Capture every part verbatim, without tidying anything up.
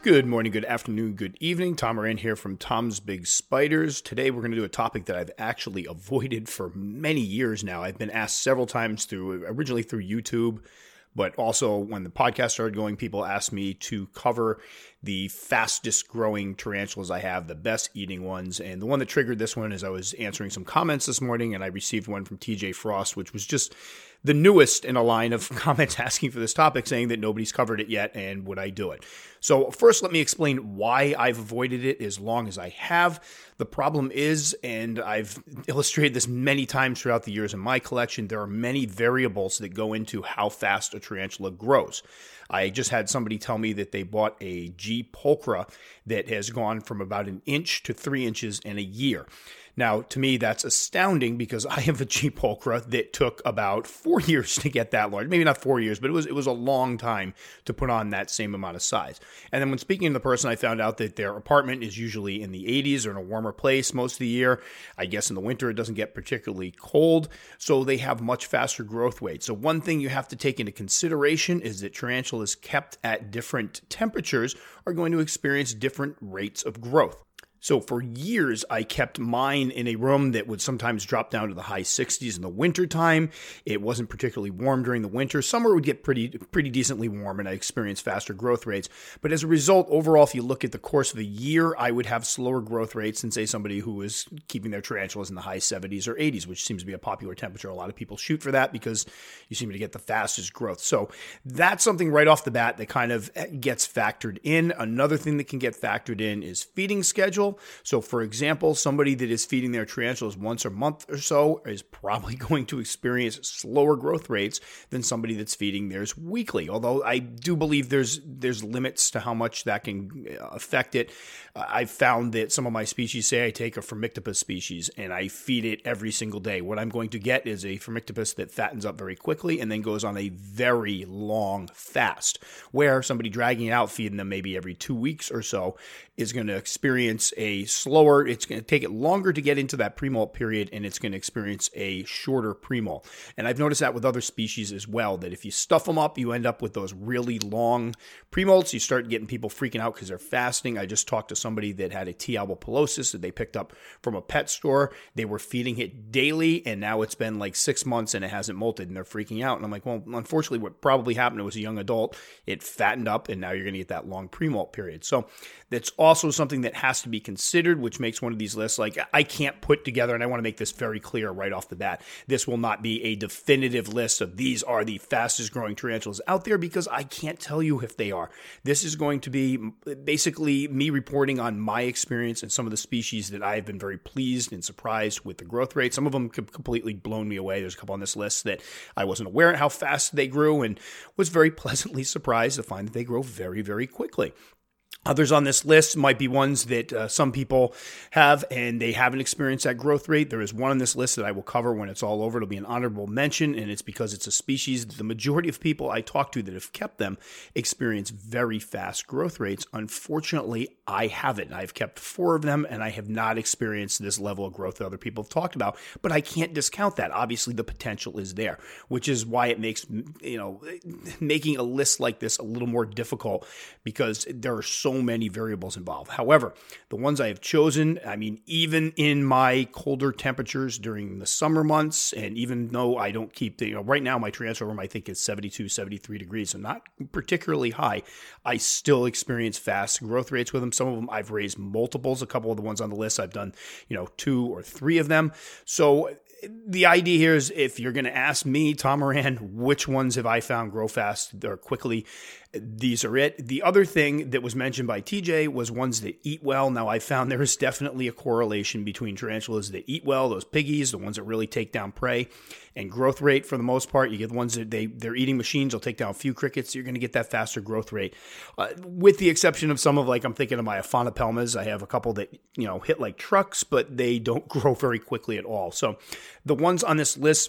Good morning, good afternoon, good evening. Tom Moran here from Tom's Big Spiders. Today we're going to do a topic that I've actually avoided for many years now. I've been asked several times through, originally through YouTube, but also when the podcast started going, people asked me to cover the fastest growing tarantulas I have, the best eating ones. And the one that triggered this one is I was answering some comments this morning and I received one from T J Frost, which was just the newest in a line of comments asking for this topic, saying that nobody's covered it yet and would I do it. So first, let me explain why I've avoided it as long as I have. The problem is, and I've illustrated this many times throughout the years in my collection, there are many variables that go into how fast a tarantula grows. I just had somebody tell me that they bought a G. pulchra that has gone from about an inch to three inches in a year. Now, to me, that's astounding because I have a G. pulchra that took about four years to get that large. Maybe not four years, but it was it was a long time to put on that same amount of size. And then when speaking to the person, I found out that their apartment is usually in the eighties or in a warmer place most of the year. I guess in the winter, it doesn't get particularly cold, so they have much faster growth rates. So one thing you have to take into consideration is that tarantulas kept at different temperatures are going to experience different rates of growth. So for years, I kept mine in a room that would sometimes drop down to the high sixties in the wintertime. It wasn't particularly warm during the winter. Summer would get pretty pretty decently warm, and I experienced faster growth rates. But as a result, overall, if you look at the course of the year, I would have slower growth rates than, say, somebody who is keeping their tarantulas in the high seventies or eighties, which seems to be a popular temperature. A lot of people shoot for that because you seem to get the fastest growth. So that's something right off the bat that kind of gets factored in. Another thing that can get factored in is feeding schedule. So, for example, somebody that is feeding their tarantulas once a month or so is probably going to experience slower growth rates than somebody that's feeding theirs weekly. Although I do believe there's there's limits to how much that can affect it. Uh, I've found that some of my species, say I take a Phormictopus species and I feed it every single day. What I'm going to get is a Phormictopus that fattens up very quickly and then goes on a very long fast, where somebody dragging it out, feeding them maybe every two weeks or so, is going to experience a slower, it's going to take it longer to get into that premolt period, and it's going to experience a shorter premolt. And I've noticed that with other species as well, that if you stuff them up, you end up with those really long premolts. You start getting people freaking out because they're fasting. I just talked to somebody that had a T. albipilosus that they picked up from a pet store. They were feeding it daily, and now it's been like six months and it hasn't molted, and they're freaking out. And I'm like, well, unfortunately, what probably happened, it was a young adult. It fattened up, and now you're going to get that long premolt period. So that's also something that has to be considered, which makes one of these lists, like, I can't put together, and I want to make this very clear right off the bat, this will not be a definitive list of these are the fastest growing tarantulas out there, because I can't tell you if they are. This is going to be basically me reporting on my experience and some of the species that I've been very pleased and surprised with the growth rate. Some of them have completely blown me away. There's a couple on this list that I wasn't aware of how fast they grew and was very pleasantly surprised to find that they grow very, very quickly. Others on this list might be ones that uh, some people have and they haven't experienced that growth rate. There is one on this list that I will cover when it's all over. It'll be an honorable mention, and it's because it's a species that the majority of people I talk to that have kept them experience very fast growth rates. Unfortunately, I haven't. I've kept four of them, and I have not experienced this level of growth that other people have talked about, but I can't discount that. Obviously, the potential is there, which is why it makes, you know, making a list like this a little more difficult, because there are so many variables involved. However, the ones I have chosen, I mean, even in my colder temperatures during the summer months, and even though I don't keep the, you know, right now my transfer room I think is seventy-two, seventy-three degrees, so not particularly high, I still experience fast growth rates with them. Some of them I've raised multiples. A couple of the ones on the list I've done, you know, two or three of them. So the idea here is, if you're going to ask me, Tom Moran, which ones have I found grow fast or quickly, these are it. The other thing that was mentioned by T J was ones that eat well. Now, I found there is definitely a correlation between tarantulas that eat well, those piggies, the ones that really take down prey, and growth rate. For the most part, you get the ones that they, they're eating machines, they'll take down a few crickets, you're going to get that faster growth rate. Uh, with the exception of some of, like, I'm thinking of my Aphonopelmas. I have a couple that, you know, hit like trucks, but they don't grow very quickly at all. So the ones on this list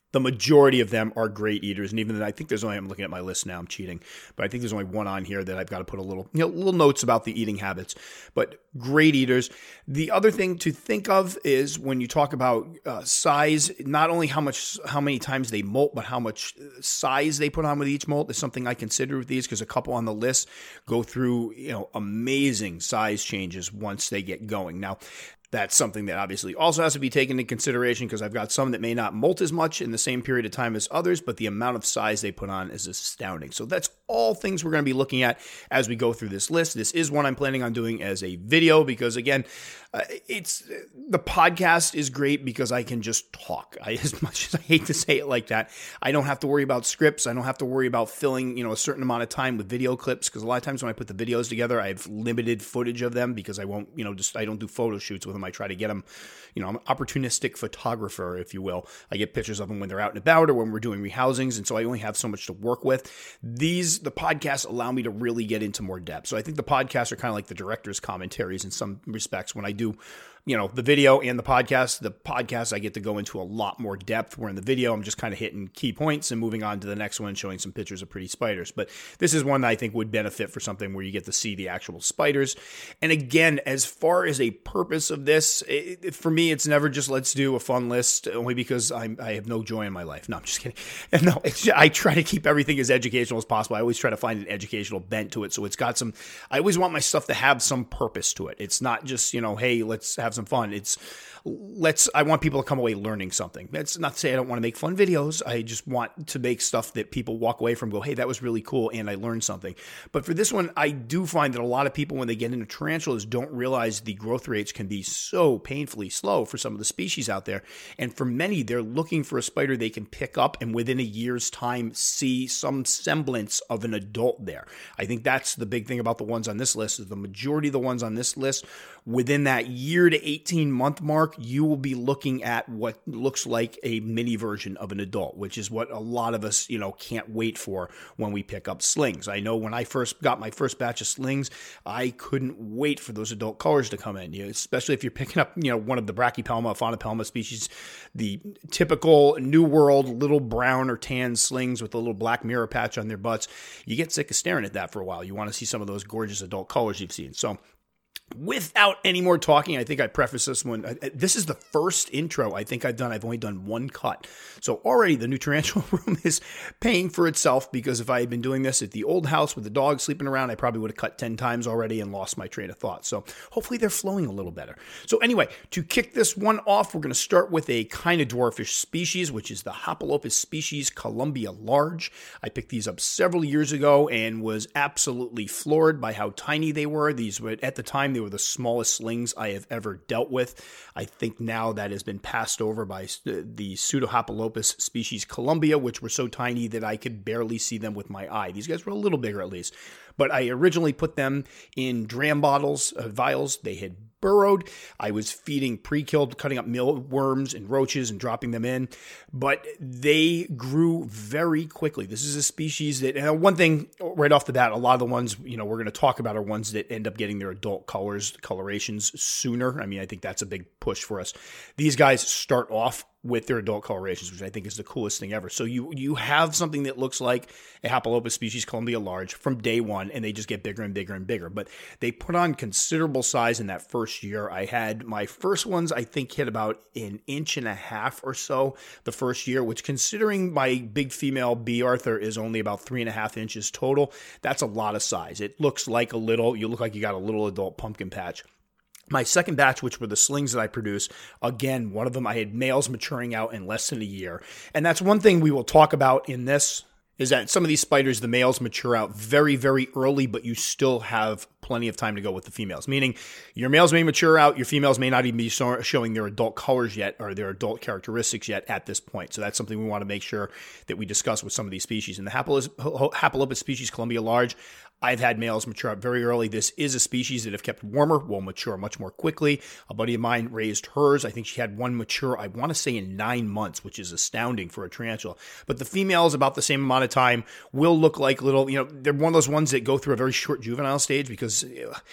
the majority of them are great eaters. And even then, I think there's only, I'm looking at my list now, I'm cheating, but I think there's only one on here that I've got to put a little, you know, little notes about the eating habits, but great eaters. The other thing to think of is when you talk about uh, size, not only how much, how many times they molt, but how much size they put on with each molt is something I consider with these, because a couple on the list go through, you know, amazing size changes once they get going. Now, that's something that obviously also has to be taken into consideration, because I've got some that may not molt as much in the same period of time as others, but the amount of size they put on is astounding. So that's all things we're going to be looking at as we go through this list. This is one I'm planning on doing as a video because, again, uh, it's the podcast is great because I can just talk. I, as much as I hate to say it like that, I don't have to worry about scripts. I don't have to worry about filling, you know, a certain amount of time with video clips, because a lot of times when I put the videos together, I have limited footage of them because I won't, you know, just I don't do photo shoots with them. I try to get them, you know, I'm an opportunistic photographer, if you will. I get pictures of them when they're out and about or when we're doing rehousings, and so I only have so much to work with. These, the podcasts allow me to really get into more depth. So I think the podcasts are kind of like the director's commentaries in some respects. When I do, you know, the video and the podcast, the podcast, I get to go into a lot more depth, where in the video, I'm just kind of hitting key points and moving on to the next one, showing some pictures of pretty spiders. But this is one that I think would benefit for something where you get to see the actual spiders. And again, as far as a purpose of this, it, it, for me, it's never just let's do a fun list, only because I'm, I have no joy in my life. No, I'm just kidding. No, it's, I try to keep everything as educational as possible. I always try to find an educational bent to it. So it's got some, I always want my stuff to have some purpose to it. It's not just, you know, hey, let's have some fun. It's let's, I want people to come away learning something. That's not to say I don't want to make fun videos. I just want to make stuff that people walk away from, go, hey, that was really cool, and I learned something. But for this one, I do find that a lot of people, when they get into tarantulas, don't realize the growth rates can be so painfully slow for some of the species out there. And for many, they're looking for a spider they can pick up and within a year's time see some semblance of an adult there. I think that's the big thing about the ones on this list, is the majority of the ones on this list, within that year to eighteen month mark, you will be looking at what looks like a mini version of an adult, which is what a lot of us, you know, can't wait for when we pick up slings. I know when I first got my first batch of slings, I couldn't wait for those adult colors to come in, you know, especially if you're picking up, you know, one of the Brachypelma, Faunopelma species, the typical New World little brown or tan slings with a little black mirror patch on their butts. You get sick of staring at that for a while. You want to see some of those gorgeous adult colors you've seen. So without any more talking, I think I preface this one. This is the first intro I think I've done. I've only done one cut. So already the new tarantula room is paying for itself, because if I had been doing this at the old house with the dog sleeping around, I probably would have cut ten times already and lost my train of thought. So hopefully they're flowing a little better. So anyway, to kick this one off, we're going to start with a kind of dwarfish species, which is the Hopalopus species Columbia large. I picked these up several years ago and was absolutely floored by how tiny they were. These were, at the time, they were the smallest slings I have ever dealt with. I think now that has been passed over by the Pseudohopalopus species Columbia, which were so tiny that I could barely see them with my eye. These guys were a little bigger at least. But I originally put them in dram bottles, uh, vials. They had burrowed. I was feeding pre-killed, cutting up mealworms and roaches and dropping them in, but they grew very quickly. This is a species that, and one thing right off the bat, a lot of the ones, you know, we're going to talk about are ones that end up getting their adult colors, colorations sooner. I mean, I think that's a big push for us. These guys start off with their adult colorations, which I think is the coolest thing ever. So you you have something that looks like a Hopalopus species Columbia large from day one, and they just get bigger and bigger and bigger. But they put on considerable size in that first year. I had my first ones, I think, hit about an inch and a half or so the first year, which, considering my big female B. Arthur is only about three and a half inches total, that's a lot of size. It looks like a little, you look like you got a little adult pumpkin patch. My second batch, which were the slings that I produced, again, one of them I had males maturing out in less than a year. And that's one thing we will talk about in this, is that some of these spiders, the males mature out very, very early, but you still have plenty of time to go with the females. Meaning your males may mature out, your females may not even be showing their adult colors yet or their adult characteristics yet at this point. So that's something we want to make sure that we discuss with some of these species. In the Hopalopus species Columbia large, I've had males mature out very early. This is a species that, if kept warmer, will mature much more quickly. A buddy of mine raised hers. I think she had one mature, I want to say, in nine months, which is astounding for a tarantula. But the females, about the same amount of time, will look like little, you know, they're one of those ones that go through a very short juvenile stage, because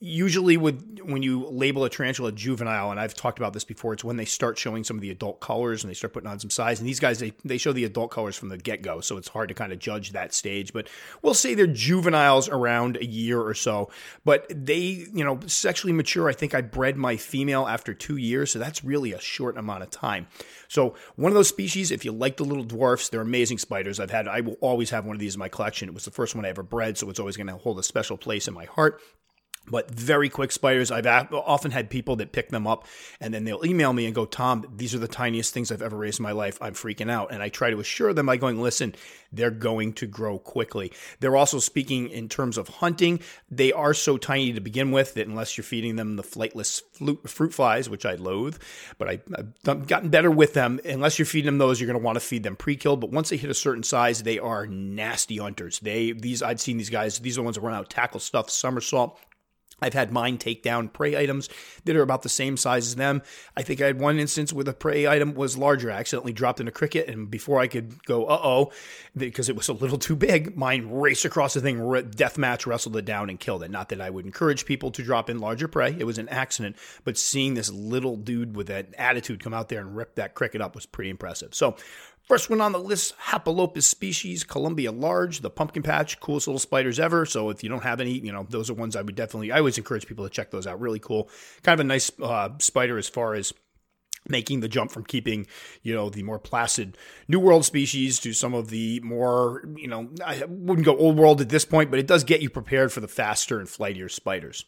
usually with when you label a tarantula juvenile, and I've talked about this before, it's when they start showing some of the adult colors and they start putting on some size. And these guys, they, they show the adult colors from the get-go, so it's hard to kind of judge that stage. But we'll say they're juveniles around a year or so. But they, you know, sexually mature, I think I bred my female after two years, so that's really a short amount of time. So one of those species, if you like the little dwarfs, they're amazing spiders. I've had, I will always have one of these in my collection. It was the first one I ever bred, so it's always going to hold a special place in my heart. But very quick spiders. I've often had people that pick them up and then they'll email me and go, Tom, these are the tiniest things I've ever raised in my life. I'm freaking out. And I try to assure them by going, listen, they're going to grow quickly. They're also speaking in terms of hunting. They are so tiny to begin with that unless you're feeding them the flightless fruit flies, which I loathe, but I, I've gotten better with them. Unless you're feeding them those, you're going to want to feed them pre-killed. But once they hit a certain size, they are nasty hunters. They, these, I've seen these guys, these are the ones that run out, tackle stuff, somersault. I've had mine take down prey items that are about the same size as them. I think I had one instance where the prey item was larger. I accidentally dropped in a cricket, and before I could go, uh-oh, because it was a little too big, mine raced across the thing, deathmatch, wrestled it down, and killed it. Not that I would encourage people to drop in larger prey. It was an accident, but seeing this little dude with that attitude come out there and rip that cricket up was pretty impressive. So, first one on the list, Hapalopus species, Columbia large, the pumpkin patch, coolest little spiders ever. So if you don't have any, you know, those are ones I would definitely, I always encourage people to check those out. Really cool. Kind of a nice uh, spider as far as making the jump from keeping, you know, the more placid New World species to some of the more, you know, I wouldn't go Old World at this point, but it does get you prepared for the faster and flightier spiders.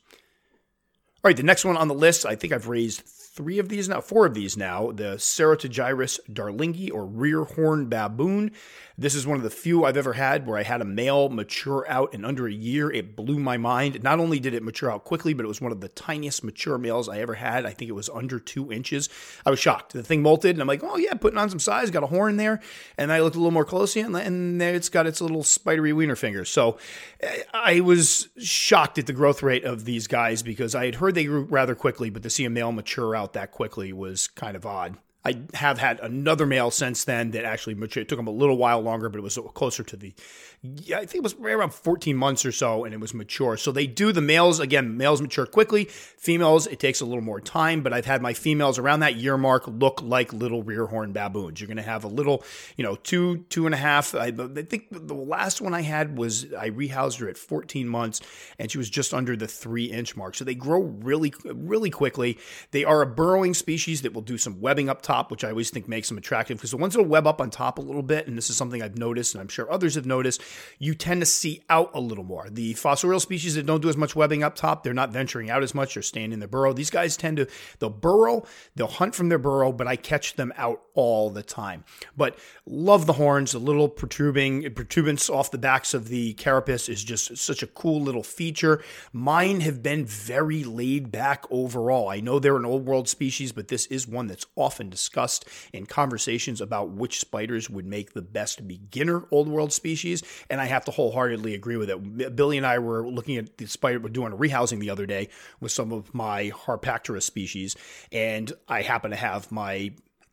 All right, the next one on the list, I think I've raised three of these now, four of these now, the Ceratogyrus darlingi, or rear horn baboon. This is one of the few I've ever had where I had a male mature out in under a year. It blew my mind. Not only did it mature out quickly, but it was one of the tiniest mature males I ever had. I think it was under two inches. I was shocked. The thing molted, and I'm like, oh yeah, putting on some size, got a horn there. And I looked a little more closely, and, and there it's got its little spidery wiener fingers. So I was shocked at the growth rate of these guys because I had heard they grew rather quickly, but to see a male mature out that quickly was kind of odd. I have had another male since then that actually matured. It took him a little while longer, but it was closer to the, yeah, I think it was right around fourteen months or so, and it was mature. So they do, the males, again, males mature quickly. Females, it takes a little more time, but I've had my females around that year mark look like little rear horn baboons. You're going to have a little, you know, two, two and a half. I, I think the last one I had was, I rehoused her at fourteen months, and she was just under the three inch mark. So they grow really, really quickly. They are a burrowing species that will do some webbing up top, which I always think makes them attractive, because the ones that will web up on top a little bit, and this is something I've noticed, and I'm sure others have noticed, you tend to see out a little more. The fossorial species that don't do as much webbing up top, they're not venturing out as much, they're staying in their burrow. These guys tend to, they'll burrow, they'll hunt from their burrow, but I catch them out all the time. But love the horns, the little protruding, protuberance off the backs of the carapace is just such a cool little feature. Mine have been very laid back overall. I know they're an old world species, but this is one that's often discussed in conversations about which spiders would make the best beginner old world species, and I have to wholeheartedly agree with it. Billy and I were looking at the spider, we're doing a rehousing the other day with some of my Harpactera species, and I happen to have my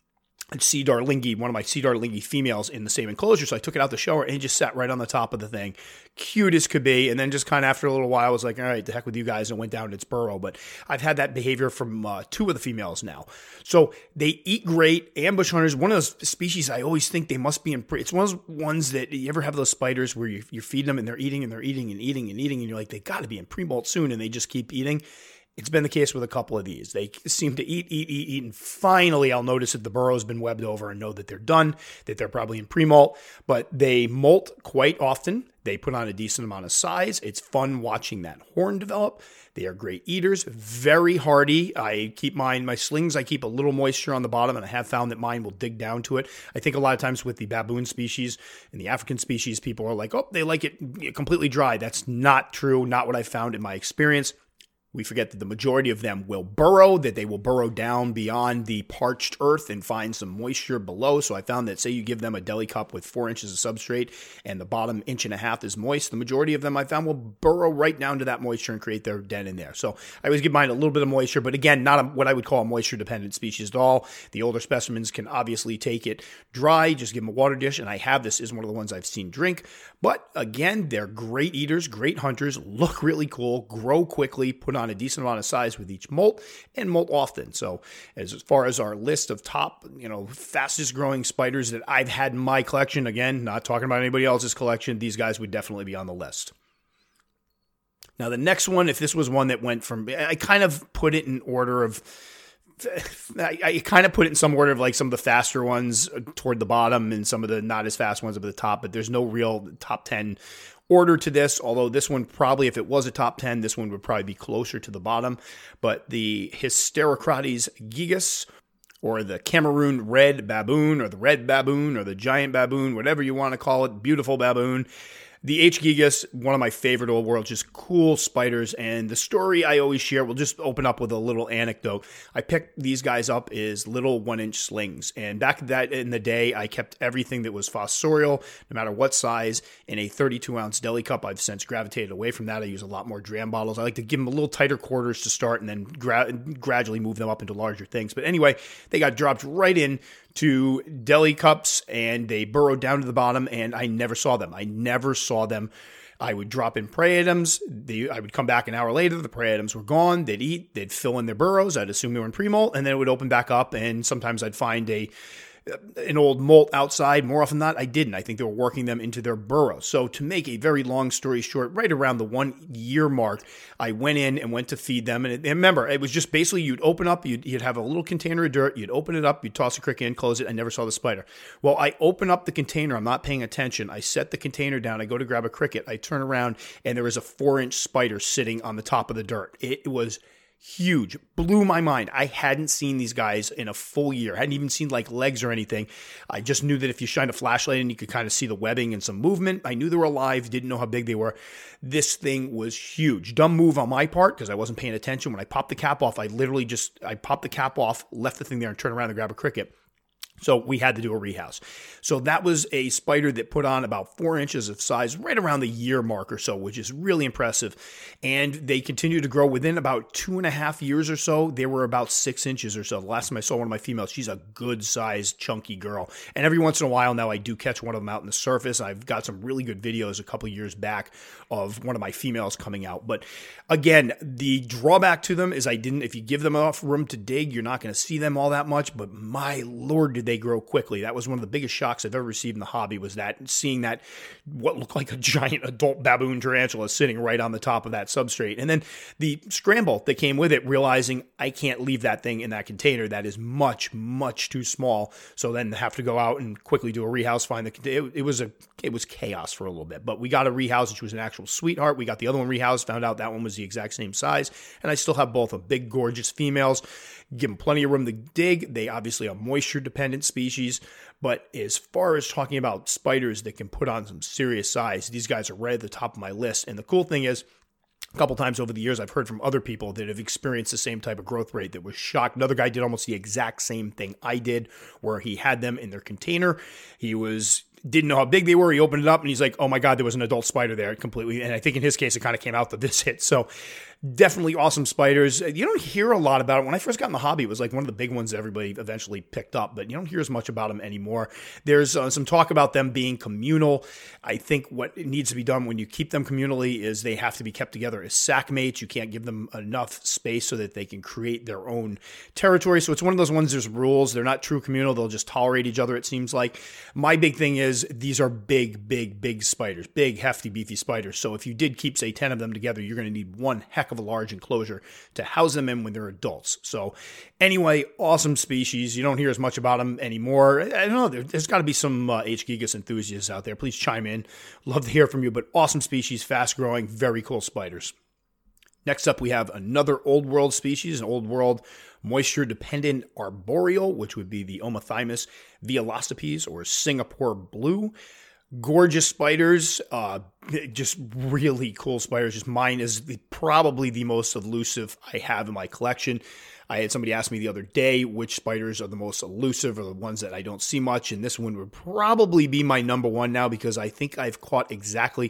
C. darlingi, one of my C. darlingi females in the same enclosure. So I took it out to show her, and it just sat right on the top of the thing. Cute as could be. And then just kind of after a little while, I was like, all right, the heck with you guys, and went down to its burrow. But I've had that behavior from uh, two of the females now. So they eat great. Ambush hunters, one of those species I always think they must be in, it's one of those ones that you ever have those spiders where you, you're feeding them and they're eating and they're eating and eating and eating. And you're like, they got to be in pre-molt soon. And they just keep eating. It's been the case with a couple of these. They seem to eat, eat, eat, eat, and finally I'll notice that the burrow's been webbed over and know that they're done, that they're probably in pre-molt, but they molt quite often. They put on a decent amount of size. It's fun watching that horn develop. They are great eaters, very hardy. I keep mine, my slings, I keep a little moisture on the bottom, and I have found that mine will dig down to it. I think a lot of times with the baboon species and the African species, people are like, oh, they like it completely dry. That's not true, not what I found in my experience. We forget that the majority of them will burrow, that they will burrow down beyond the parched earth and find some moisture below. So I found that, say you give them a deli cup with four inches of substrate and the bottom inch and a half is moist, the majority of them I found will burrow right down to that moisture and create their den in there. So I always give mine a little bit of moisture, but again, not a, what I would call a moisture-dependent species at all. The older specimens can obviously take it dry, just give them a water dish, and I have this is one of the ones I've seen drink. But again, they're great eaters, great hunters, look really cool, grow quickly, put on a decent amount of size with each molt and molt often. So as far as our list of top, you know, fastest growing spiders that I've had in my collection, again, not talking about anybody else's collection, these guys would definitely be on the list. Now, the next one, if this was one that went from, I kind of put it in order of, I, I kind of put it in some order of like some of the faster ones toward the bottom and some of the not as fast ones up at the top, but there's no real top ten order to this, although this one probably, if it was a top ten, this one would probably be closer to the bottom. But the Hysterocrates gigas, or the Cameroon red baboon, or the red baboon, or the giant baboon, whatever you want to call it, beautiful baboon. The H. gigas, one of my favorite old world, just cool spiders. And the story I always share, we'll just open up with a little anecdote. I picked these guys up as little one-inch slings. And back that in the day, I kept everything that was fossorial, no matter what size, in a thirty-two ounce deli cup. I've since gravitated away from that. I use a lot more dram bottles. I like to give them a little tighter quarters to start and then gra- gradually move them up into larger things. But anyway, they got dropped right in to deli cups and they burrowed down to the bottom, and I never saw them. I never saw them. I would drop in prey items. They, I would come back an hour later. The prey items were gone. They'd eat. They'd fill in their burrows. I'd assume they were in pre-molt, and then it would open back up, and sometimes I'd find a an old molt outside. More often than not, I didn't. I think they were working them into their burrows. So to make a very long story short, right around the one year mark, I went in and went to feed them. And, it, and remember, it was just basically you'd open up, you'd, you'd have a little container of dirt, you'd open it up, you'd toss a cricket in, close it. I never saw the spider. Well, I open up the container. I'm not paying attention. I set the container down. I go to grab a cricket. I turn around and there was a four inch spider sitting on the top of the dirt. It was huge. Blew my mind. I hadn't seen these guys in a full year. Hadn't even seen like legs or anything. I just knew that if you shined a flashlight in, you could kind of see the webbing and some movement. I knew they were alive. Didn't know how big they were. This thing was huge. Dumb move on my part because I wasn't paying attention. When I popped the cap off, I literally just, I popped the cap off, left the thing there and turned around to grab a cricket. So we had to do a rehouse. So that was a spider that put on about four inches of size right around the year mark or so, which is really impressive. And they continued to grow. Within about two and a half years or so, they were about six inches or so. The last time I saw one of my females, she's a good sized, chunky girl. And every once in a while now, I do catch one of them out in the surface. I've got some really good videos a couple of years back of one of my females coming out. But again, the drawback to them is I didn't, if you give them enough room to dig, you're not going to see them all that much. But my Lord, did they grow quickly. That was one of the biggest shocks I've ever received in the hobby, was that seeing that what looked like a giant adult baboon tarantula sitting right on the top of that substrate. And then the scramble that came with it, realizing I can't leave that thing in that container. That is much, much too small. So then have to go out and quickly do a rehouse, find the container. It, it was a it was chaos for a little bit, but we got a rehouse, which was an actual sweetheart. We got the other one rehoused, found out that one was the exact same size, and I still have both of big, gorgeous females. Give them plenty of room to dig. They obviously are moisture-dependent species, but as far as talking about spiders that can put on some serious size, these guys are right at the top of my list. And the cool thing is, a couple times over the years, I've heard from other people that have experienced the same type of growth rate that was shocked. Another guy did almost the exact same thing I did, where he had them in their container. He was... didn't know how big they were. He opened it up and he's like, oh my God, there was an adult spider there completely. And I think in his case, it kind of came out that this hit. So definitely awesome spiders. You don't hear a lot about it. When I first got in the hobby, it was like one of the big ones that everybody eventually picked up, but you don't hear as much about them anymore. There's uh, some talk about them being communal. I think what needs to be done when you keep them communally is they have to be kept together as sack mates. You can't give them enough space so that they can create their own territory. So it's one of those ones, there's rules. They're not true communal. They'll just tolerate each other, it seems like. My big thing is these are big, big, big spiders, big, hefty, beefy spiders. So if you did keep, say, ten of them together, you're going to need one heck of a large enclosure to house them in when they're adults. So anyway, awesome species. You don't hear as much about them anymore. I don't know. There, there's got to be some uh, H. gigas enthusiasts out there. Please chime in. Love to hear from you, but awesome species, fast growing, very cool spiders. Next up, we have another old world species, an old world moisture-dependent arboreal, which would be the Omothymus violostipes, or Singapore blue. Gorgeous spiders, uh, just really cool spiders. Just mine is the, probably the most elusive I have in my collection. I had somebody ask me the other day which spiders are the most elusive or the ones that I don't see much, and this one would probably be my number one now because I think I've caught exactly...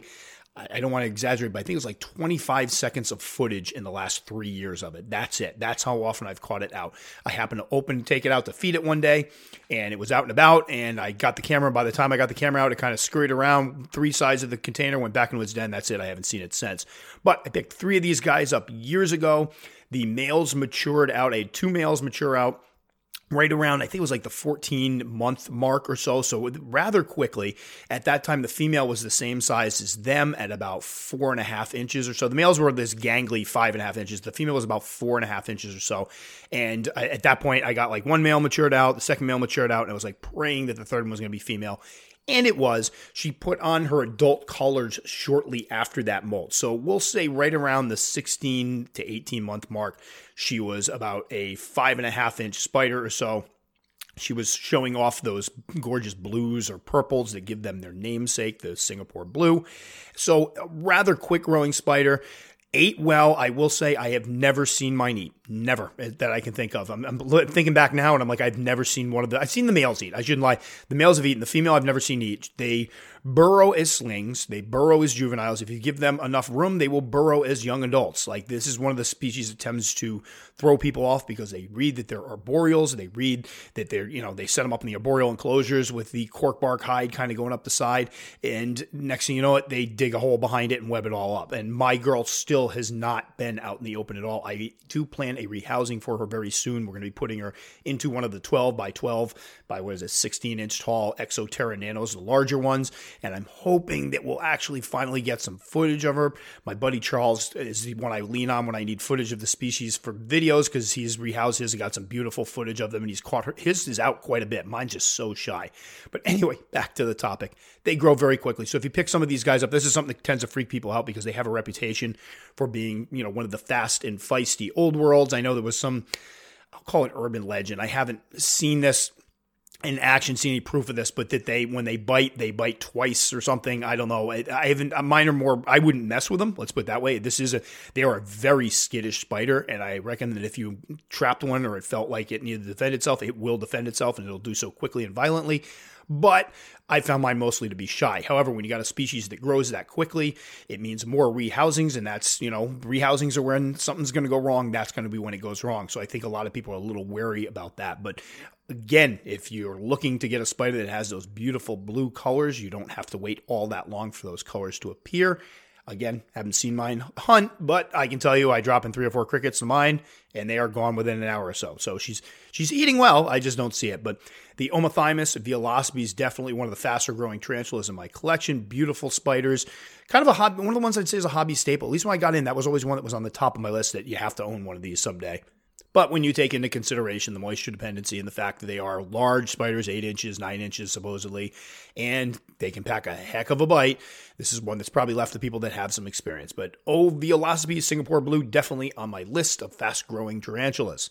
I don't want to exaggerate, but I think it was like twenty-five seconds of footage in the last three years of it. That's it. That's how often I've caught it out. I happened to open, take it out to feed it one day, and it was out and about, and I got the camera. By the time I got the camera out, it kind of scurried around three sides of the container, went back into its den. That's it. I haven't seen it since. But I picked three of these guys up years ago. The males matured out. I had two males mature out right around, I think it was like the fourteen month mark or so. So rather quickly. At that time, the female was the same size as them at about four and a half inches or so. The males were this gangly five and a half inches. The female was about four and a half inches or so. And I, at that point, I got like one male matured out, the second male matured out, and I was like praying that the third one was going to be female. And it was. She put on her adult colors shortly after that molt. So we'll say right around the sixteen to eighteen month mark, she was about a five and a half inch spider or so. She was showing off those gorgeous blues or purples that give them their namesake, the Singapore blue. So a rather quick growing spider. Ate well. I will say I have never seen mine eat. Never that I can think of. I'm, I'm thinking back now and I'm like, I've never seen one of the, I've seen the males eat. I shouldn't lie. The males have eaten. The female I've never seen eat. They burrow as slings. They burrow as juveniles. If you give them enough room, they will burrow as young adults. Like this is one of the species that tends to throw people off because they read that they're arboreals. They read that they're, you know, they set them up in the arboreal enclosures with the cork bark hide kind of going up the side. And next thing you know it, they dig a hole behind it and web it all up. And my girl still has not been out in the open at all. I do plan a rehousing for her very soon. We're going to be putting her into one of the twelve by twelve by what is it, sixteen inch tall Exoterra Nanos, the larger ones. And I'm hoping that we'll actually finally get some footage of her. My buddy Charles is the one I lean on when I need footage of the species for videos because he's rehoused his and got some beautiful footage of them and he's caught her. His is out quite a bit. Mine's just so shy. But anyway, back to the topic. They grow very quickly. So if you pick some of these guys up, this is something that tends to freak people out because they have a reputation for being, you know, one of the fast and feisty old worlds. I know there was some, I'll call it urban legend. I haven't seen this in action, seen any proof of this, but that they, when they bite, they bite twice or something. I don't know. I, I haven't, mine are more, I wouldn't mess with them. Let's put it that way. This is a, they are a very skittish spider. And I reckon that if you trapped one or it felt like it needed to defend itself, it will defend itself and it'll do so quickly and violently. But I found mine mostly to be shy. However, when you got a species that grows that quickly, it means more rehousings, and that's, you know, rehousings are when something's going to go wrong. That's going to be when it goes wrong. So I think a lot of people are a little wary about that. But again, if you're looking to get a spider that has those beautiful blue colors, you don't have to wait all that long for those colors to appear. Again, haven't seen mine hunt, but I can tell you I drop in three or four crickets to mine, and they are gone within an hour or so. So she's she's eating well. I just don't see it. But the Omathymus velocipi is definitely one of the faster growing tarantulas in my collection. Beautiful spiders. Kind of a hobby, one of the ones I'd say is a hobby staple. At least when I got in, that was always one that was on the top of my list that you have to own one of these someday. But when you take into consideration the moisture dependency and the fact that they are large spiders, eight inches, nine inches supposedly, and they can pack a heck of a bite, this is one that's probably left to people that have some experience. But O. velocipi Singapore Blue, definitely on my list of fast-growing tarantulas.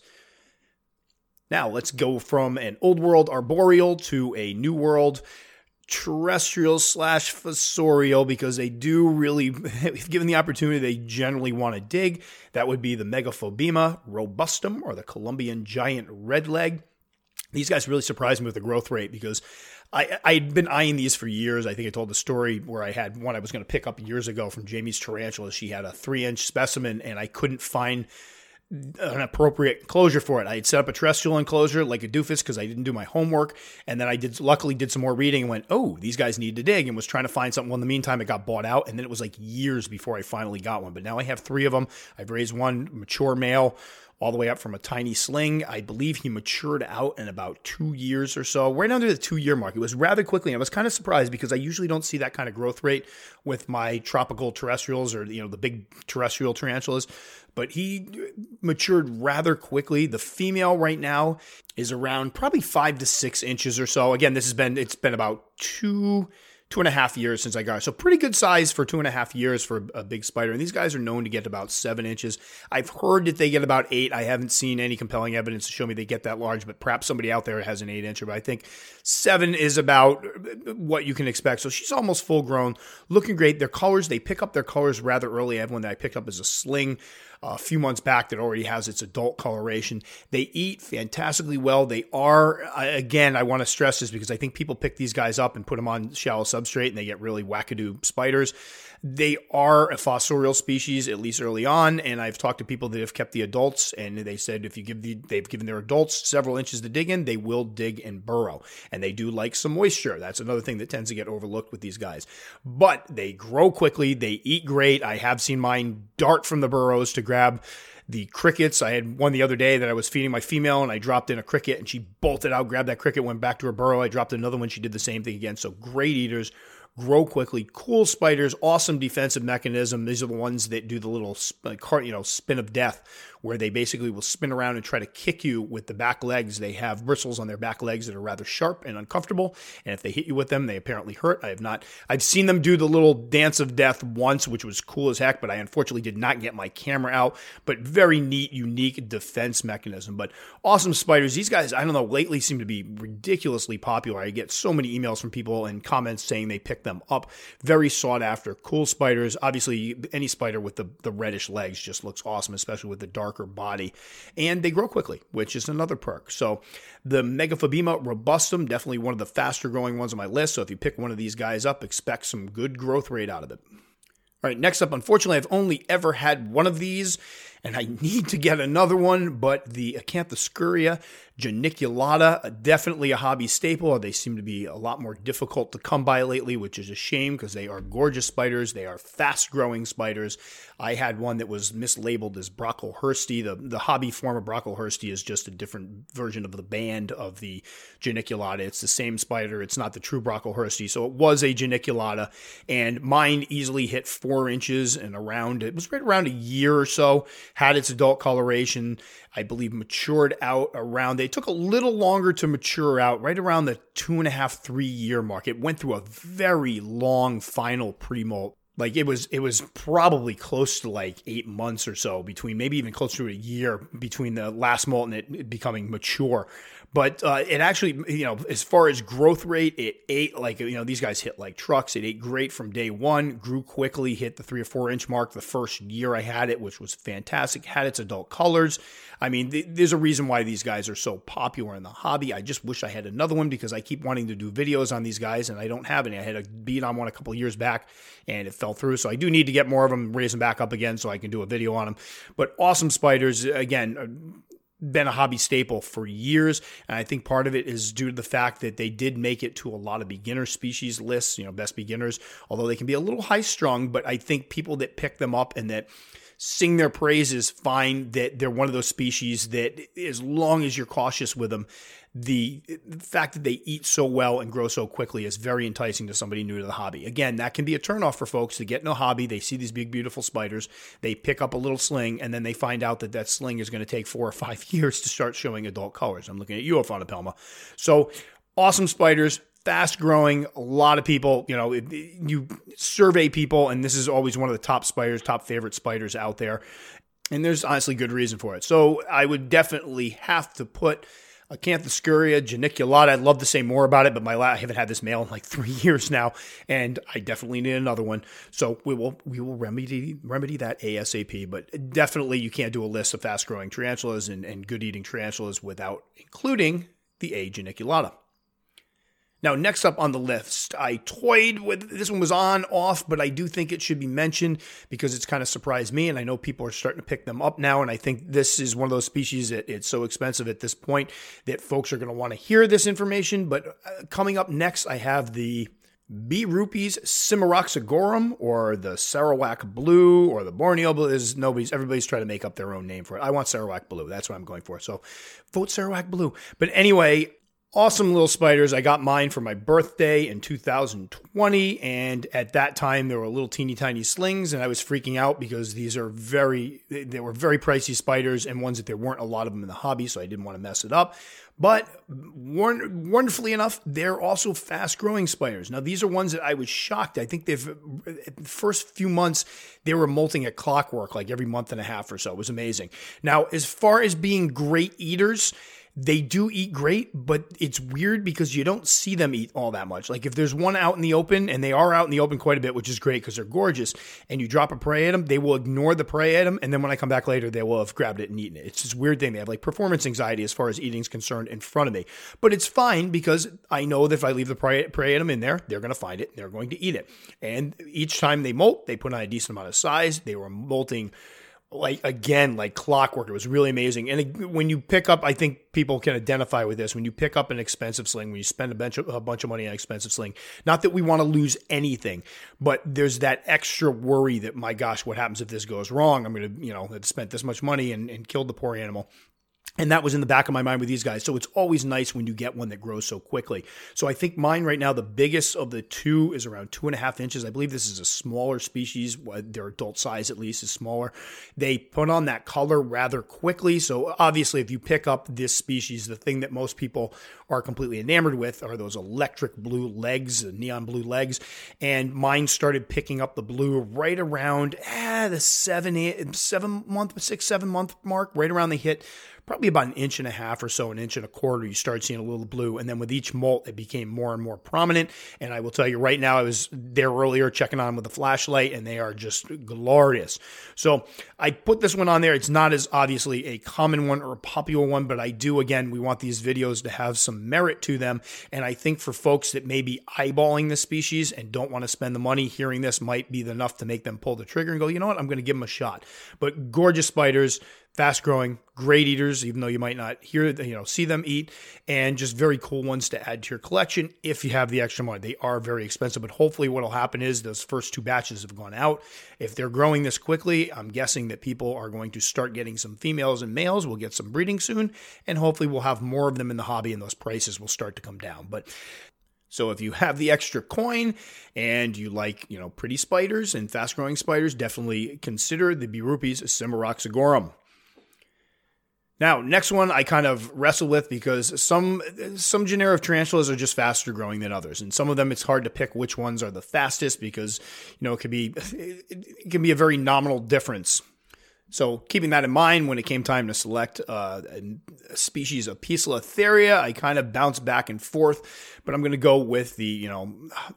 Now, let's go from an old world arboreal to a new world terrestrial slash fossorial, because they do really, if given the opportunity, they generally want to dig. That would be the Megaphobema robustum, or the Colombian giant redleg. These guys really surprised me with the growth rate because I, I'd been eyeing these for years. I think I told the story where I had one I was going to pick up years ago from Jamie's Tarantula. She had a three-inch specimen, and I couldn't find an appropriate enclosure for it. I had set up a terrestrial enclosure like a doofus because I didn't do my homework, and then I did luckily did some more reading and went, oh, these guys need to dig, and was trying to find something. Well, in the meantime, it got bought out, and then it was like years before I finally got one. But now I have three of them. I've raised one mature male all the way up from a tiny sling. I believe he matured out in about two years or so, right under the two-year mark. It was rather quickly. I was kind of surprised because I usually don't see that kind of growth rate with my tropical terrestrials or, you know, the big terrestrial tarantulas. But he matured rather quickly. The female right now is around probably five to six inches or so. Again, this has been, it's been about two, two and a half years since I got it. So pretty good size for two and a half years for a big spider. And these guys are known to get about seven inches. I've heard that they get about eight. I haven't seen any compelling evidence to show me they get that large, but perhaps somebody out there has an eight incher. But I think seven is about what you can expect. So she's almost full grown, looking great. Their colors, they pick up their colors rather early. I have one that I picked up as a sling. a few months back that already has its adult coloration. They eat fantastically well. They are, again, I want to stress this because I think people pick these guys up and put them on shallow substrate and they get really wackadoo spiders. They are a fossorial species, at least early on, and I've talked to people that have kept the adults, and they said if you give the, they've given their adults several inches to dig in, they will dig and burrow, and they do like some moisture. That's another thing that tends to get overlooked with these guys. But they grow quickly, they eat great. I have seen mine dart from the burrows to grab the crickets. I had one the other day that I was feeding my female, and I dropped in a cricket, and she bolted out, grabbed that cricket, went back to her burrow. I dropped another one. She did the same thing again. So great eaters. Grow quickly, cool spiders, awesome defensive mechanism. These are the ones that do the little, you know, spin of death, where they basically will spin around and try to kick you with the back legs. They have bristles on their back legs that are rather sharp and uncomfortable, and if they hit you with them, they apparently hurt. I have not, I've seen them do the little dance of death once, which was cool as heck, but I unfortunately did not get my camera out. But very neat, unique defense mechanism. But awesome spiders. These guys, I don't know, lately seem to be ridiculously popular. I get so many emails from people and comments saying they pick them up. Very sought after, cool spiders. Obviously, any spider with the, the reddish legs just looks awesome, especially with the darker body. And they grow quickly, which is another perk. So the Megaphobema robustum, definitely one of the faster growing ones on my list. So if you pick one of these guys up, expect some good growth rate out of it. All right, next up, unfortunately, I've only ever had one of these, and I need to get another one, but the Acanthoscurria geniculata, definitely a hobby staple. They seem to be a lot more difficult to come by lately, which is a shame because they are gorgeous spiders. They are fast-growing spiders. I had one that was mislabeled as Brocklehursti. The, the hobby form of Brocklehursti is just a different version of the band of the geniculata. It's the same spider. It's not the true Brocklehursti. So it was a geniculata, and mine easily hit four inches and around, it was right around a year or so, had its adult coloration, I believe matured out around, they took a little longer to mature out, right around the two and a half, three year mark. It went through a very long final pre-molt. Like it was, it was probably close to like eight months or so between, maybe even close to a year between the last molt and it becoming mature. But uh, it actually, you know, as far as growth rate, it ate like, you know, these guys hit like trucks. It ate great from day one, grew quickly, hit the three or four inch mark the first year I had it, which was fantastic, had its adult colors. I mean, th- there's a reason why these guys are so popular in the hobby. I just wish I had another one because I keep wanting to do videos on these guys and I don't have any. I had a beat on one a couple of years back and it fell through. So I do need to get more of them, raise them back up again so I can do a video on them. But awesome spiders, again, been a hobby staple for years, and I think part of it is due to the fact that they did make it to a lot of beginner species lists, you know, best beginners, although they can be a little high-strung, but I think people that pick them up and that sing their praises find that they're one of those species that as long as you're cautious with them, the fact that they eat so well and grow so quickly is very enticing to somebody new to the hobby. Again, that can be a turnoff for folks to get in a hobby. They see these big, beautiful spiders. They pick up a little sling, and then they find out that that sling is going to take four or five years to start showing adult colors. I'm looking at you, Aphanopelma. So awesome spiders. Fast growing, a lot of people, you know, you survey people, and this is always one of the top spiders, top favorite spiders out there. And there's honestly good reason for it. So I would definitely have to put Acanthoscurria geniculata. I'd love to say more about it, but my I haven't had this male in like three years now, and I definitely need another one. So we will we will remedy remedy that ASAP. But definitely, you can't do a list of fast growing tarantulas and, and good eating tarantulas without including the A. geniculata. Now, next up on the list, I toyed with, this one was on, off, but I do think it should be mentioned because it's kind of surprised me, and I know people are starting to pick them up now, and I think this is one of those species that it's so expensive at this point that folks are going to want to hear this information. But uh, coming up next, I have the B. rupes cimaroxagorum, or the Sarawak Blue, or the Borneo Blue. Is nobody's everybody's trying to make up their own name for it. I want Sarawak Blue. That's what I'm going for. So vote Sarawak Blue. But anyway, awesome little spiders. I got mine for my birthday in two thousand twenty, and at that time there were little teeny tiny slings, and I was freaking out because these are very, they were very pricey spiders and ones that there weren't a lot of them in the hobby, so I didn't want to mess it up. But wonderfully enough, they're also fast-growing spiders. Now, these are ones that I was shocked. I think they've, the first few months, they were molting at clockwork, like every month and a half or so. It was amazing. Now, as far as being great eaters, They do eat great, but it's weird because you don't see them eat all that much. Like if there's one out in the open, and they are out in the open quite a bit, which is great because they're gorgeous, and you drop a prey at them, they will ignore the prey at them, and then when I come back later, they will have grabbed it and eaten it. It's this weird thing. They have like performance anxiety as far as eating is concerned in front of me. But it's fine because I know that if I leave the prey, prey at them in there, they're going to find it. They're going to eat it. And each time they molt, they put on a decent amount of size. They were molting like, again, like clockwork. It was really amazing. And when you pick up, I think people can identify with this. When you pick up an expensive sling, when you spend a bunch of, a bunch of money on an expensive sling, not that we want to lose anything, but there's that extra worry that, my gosh, what happens if this goes wrong? I'm going to, you know, have spent this much money and, and killed the poor animal. And that was in the back of my mind with these guys. So it's always nice when you get one that grows so quickly. So I think mine right now, the biggest of the two is around two and a half inches. I believe this is a smaller species. Their adult size, at least, is smaller. They put on that color rather quickly. So obviously, if you pick up this species, the thing that most people are completely enamored with are those electric blue legs, neon blue legs. And mine started picking up the blue right around eh, the seven, eight, seven month, six, seven month mark, right around they hit probably about an inch and a half or so, an inch and a quarter, you start seeing a little blue. And then with each molt, it became more and more prominent. And I will tell you right now, I was there earlier checking on with a flashlight, and they are just glorious. So I put this one on there. It's not as obviously a common one or a popular one, but I do, again, we want these videos to have some merit to them. And I think for folks that may be eyeballing the species and don't want to spend the money, hearing this might be enough to make them pull the trigger and go, you know what, I'm going to give them a shot. But gorgeous spiders, fast growing, great eaters, even though you might not hear, you know, see them eat, and just very cool ones to add to your collection if you have the extra money. They are very expensive, but hopefully what will happen is those first two batches have gone out. If they're growing this quickly, I'm guessing that people are going to start getting some females and males. We'll get some breeding soon, and hopefully we'll have more of them in the hobby, and those prices will start to come down. But so if you have the extra coin and you like, you know, pretty spiders and fast-growing spiders, definitely consider the Birupes cimaroxagorum. Now, next one I kind of wrestle with because some some genera of tarantulas are just faster growing than others. And some of them, it's hard to pick which ones are the fastest because, you know, it could be, it can be a very nominal difference. So keeping that in mind, when it came time to select uh, a species of Poecilotheria, I kind of bounced back and forth, but I'm going to go with the, you know,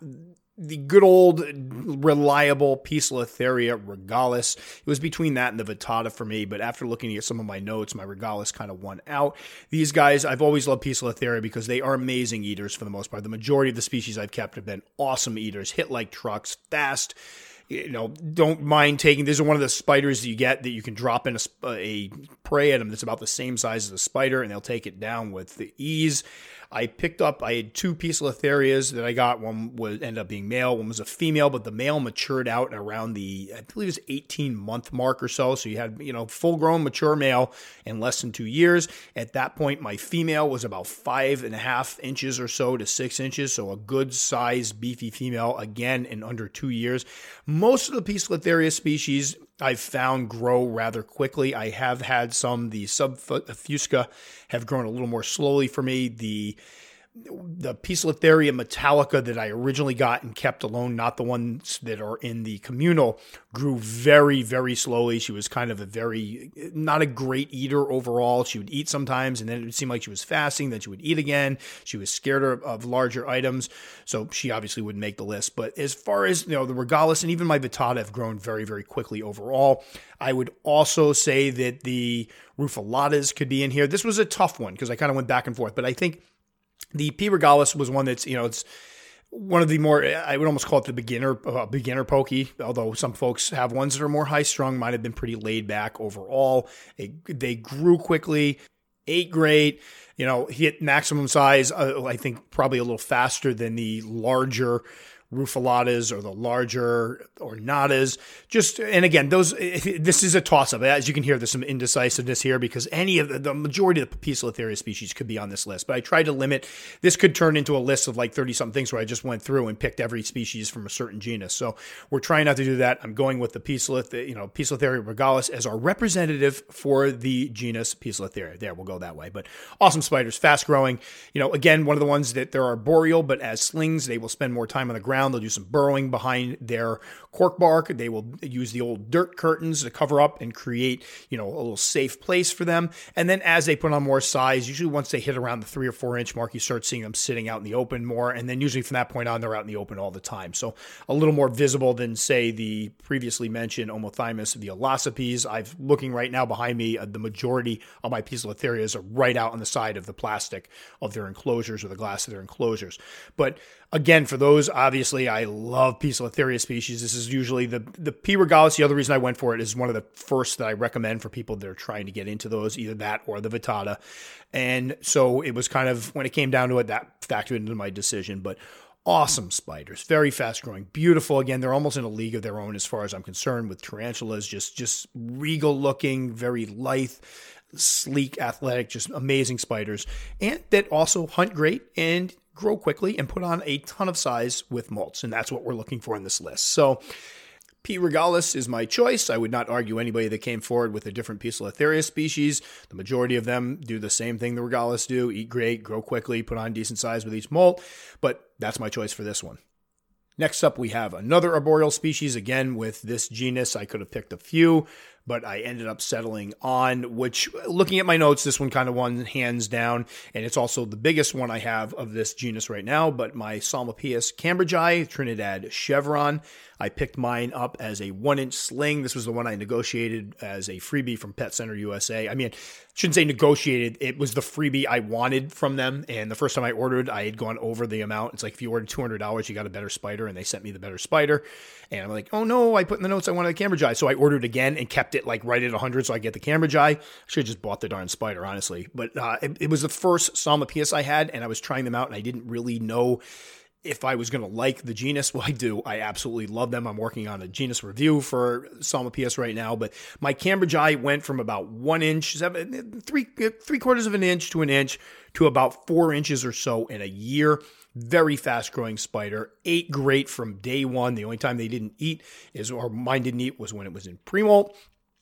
the good old reliable Poecilotheria regalis. It was between that and the Vittata for me, but after looking at some of my notes, my regalis kind of won out. These guys, I've always loved Poecilotheria because they are amazing eaters for the most part. The majority of the species I've kept have been awesome eaters, hit like trucks, fast. You know, don't mind taking, these are one of the spiders that you get that you can drop in a, a prey at them that's about the same size as a spider, and they'll take it down with the ease. I picked up, I had two Poecilotherias that I got. One would end up being male, one was a female, but the male matured out around the, I believe it was eighteen month mark or so. So you had, you know, full grown mature male in less than two years. At that point, my female was about five and a half inches or so to six inches. So a good size, beefy female, again, in under two years. Most of the Poecilotheria species I've found grow rather quickly. I have had some, the Subfusca have grown a little more slowly for me. The the Poecilotheria metallica that I originally got and kept alone, not the ones that are in the communal, grew very, very slowly. She was kind of a very, not a great eater overall. She would eat sometimes, and then it would seem like she was fasting, then she would eat again. She was scared of, of larger items, so she obviously wouldn't make the list. But as far as, you know, the regalis and even my Vittata have grown very, very quickly overall. I would also say that the Rufilatas could be in here. This was a tough one because I kind of went back and forth, but I think the P. regalis was one that's, you know, it's one of the more, I would almost call it the beginner uh, beginner pokey, although some folks have ones that are more high-strung. Mine have been pretty laid back overall. They, they grew quickly, ate great, you know, hit maximum size, uh, I think probably a little faster than the larger Rufilatas or the larger Ornatas. Just, and again, those, this is a toss-up. As you can hear, there's some indecisiveness here because any of the, the majority of the Poecilotheria species could be on this list. But I tried to limit, this could turn into a list of like thirty-something things where I just went through and picked every species from a certain genus. So we're trying not to do that. I'm going with the Poecilotheria, you know, Poecilotheria regalis as our representative for the genus Poecilotheria. There, we'll go that way. But awesome spiders, fast growing. You know, again, one of the ones that they're arboreal, but as slings, they will spend more time on the ground. around. They'll do some burrowing behind their cork bark. They will use the old dirt curtains to cover up and create, you know, a little safe place for them. And then as they put on more size, usually once they hit around the three or four inch mark, you start seeing them sitting out in the open more. And then usually from that point on, they're out in the open all the time. So a little more visible than, say, the previously mentioned Omothymus violacipes. I've looking right now behind me, uh, the majority of my Poecilotherias are right out on the side of the plastic of their enclosures or the glass of their enclosures. But again, for those, obviously, I love Poecilotheria species. This is usually the, the P. regalis. The other reason I went for it is one of the first that I recommend for people that are trying to get into those, either that or the Vittata. And so it was kind of, when it came down to it, that factored into my decision. But awesome spiders, very fast growing, beautiful. Again, they're almost in a league of their own as far as I'm concerned with tarantulas, just, just regal looking, very lithe, sleek, athletic, just amazing spiders. And that also hunt great and grow quickly and put on a ton of size with molts. And that's what we're looking for in this list. So P. regalis is my choice. I would not argue anybody that came forward with a different Poecilotheria species. The majority of them do the same thing the regalis do, eat great, grow quickly, put on decent size with each molt, but that's my choice for this one. Next up, we have another arboreal species. Again, with this genus, I could have picked a few, but I ended up settling on, which, looking at my notes, this one kind of won hands down, and it's also the biggest one I have of this genus right now, but my Psalmopoeus cambridgei, Trinidad chevron. I picked mine up as a one-inch sling. This was the one I negotiated as a freebie from Pet Center U S A. I mean, I shouldn't say negotiated. It was the freebie I wanted from them, and the first time I ordered, I had gone over the amount. It's like if you ordered two hundred dollars, you got a better spider, and they sent me the better spider. And I'm like, oh no, I put in the notes I wanted a cambridgei. So I ordered again and kept it like right at one hundred so I get the cambridgei. I should have just bought the darn spider, honestly. But uh, it, it was the first Psalmopoeus I had, and I was trying them out, and I didn't really know if I was going to like the genus. Well, I do. I absolutely love them. I'm working on a genus review for Psalmopoeus right now, but my cambridgei went from about one inch, seven, three, three quarters of an inch to an inch to about four inches or so in a year. Very fast growing spider. Ate great from day one. The only time they didn't eat is, or mine didn't eat, was when it was in pre-molt.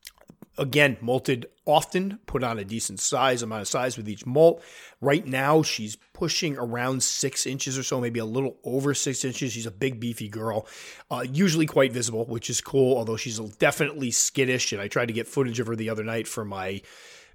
Again, molted often, put on a decent size, amount of size with each molt. Right now, she's pushing around six inches or so, maybe a little over six inches. She's a big, beefy girl, uh, usually quite visible, which is cool, although she's definitely skittish. And I tried to get footage of her the other night for my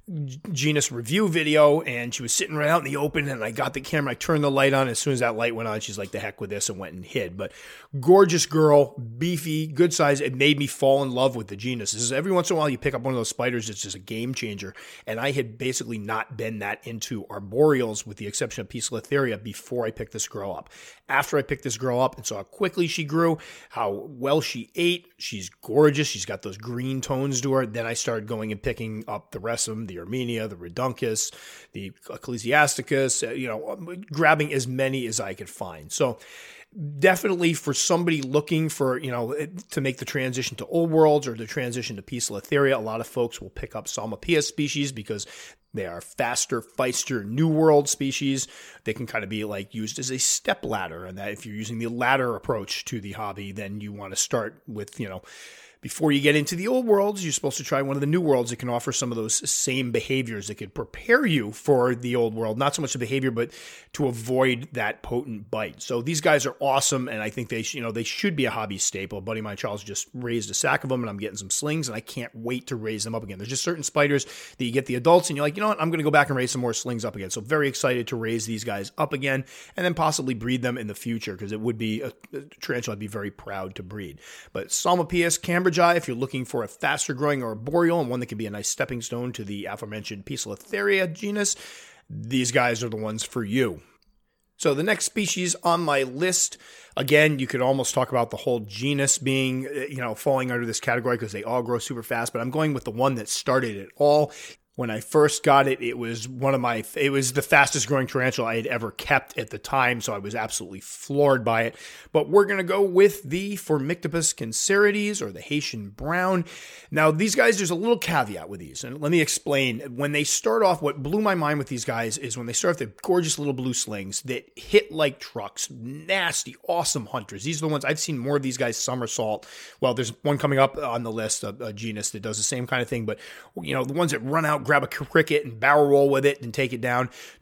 genus review video, and she was sitting right out in the open, and I got the camera, I turned the light on. As soon as that light went on, she's like, the heck with this, and went and hid. But gorgeous girl, beefy, good size. It made me fall in love with the genus. This is every once in a while you pick up one of those spiders, it's just a game changer. And I had basically not been that into arboreals, with the exception of Poecilotheria, before I picked this girl up. After I picked this girl up and saw how quickly she grew, how well she ate, she's gorgeous. She's got those green tones to her. Then I started going and picking up the rest of them, the Armenia, the Reduncus, the Ecclesiasticus, uh, you know, grabbing as many as I could find. So definitely for somebody looking for, you know, to make the transition to old worlds or the transition to Poecilotheria, a lot of folks will pick up Psalmopoeus species because they are faster, feister, new world species. They can kind of be like used as a step ladder. And that if you're using the ladder approach to the hobby, then you want to start with, you know, before you get into the old worlds, you're supposed to try one of the new worlds that can offer some of those same behaviors that could prepare you for the old world. Not so much the behavior, but to avoid that potent bite. So these guys are awesome, and I think they, you know, they should be a hobby staple. A buddy of mine, Charles, just raised a sack of them, and I'm getting some slings, and I can't wait to raise them up again. There's just certain spiders that you get the adults, and you're like, you know what, I'm going to go back and raise some more slings up again. So very excited to raise these guys up again, and then possibly breed them in the future, because it would be a, a tarantula I'd be very proud to breed. But Psalmopoeus cambridgei, if you're looking for a faster growing arboreal and one that can be a nice stepping stone to the aforementioned Poecilotheria genus, these guys are the ones for you. So the next species on my list, again, you could almost talk about the whole genus being, you know, falling under this category because they all grow super fast, but I'm going with the one that started it all. When I first got it, it was one of my, it was the fastest growing tarantula I had ever kept at the time, so I was absolutely floored by it. But we're going to go with the Phormictopus cancerides, or the Haitian brown. Now, these guys, there's a little caveat with these, and let me explain. When they start off, what blew my mind with these guys is when they start off, they're gorgeous little blue slings that hit like trucks, nasty, awesome hunters. These are the ones, I've seen more of these guys somersault. Well, there's one coming up on the list, a, a genus that does the same kind of thing, but, you know, the ones that run out, grab a cricket and barrel roll with it and take it down. Just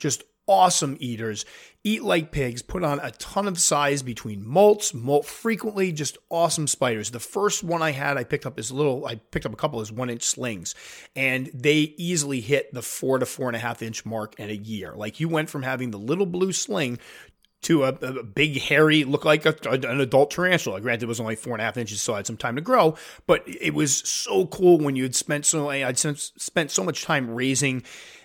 awesome eaters, eat like pigs, put on a ton of size between molts, molt frequently, just awesome spiders. The first one I had, I picked up as little, I picked up a couple as one inch slings, and they easily hit the four to four and a half inch mark in a year. Like you went from having the little blue sling to a, a big, hairy, look like a, an adult tarantula. Granted, it was only four and a half inches, so I had some time to grow, but it was so cool when you had spent so, I'd spent so much time raising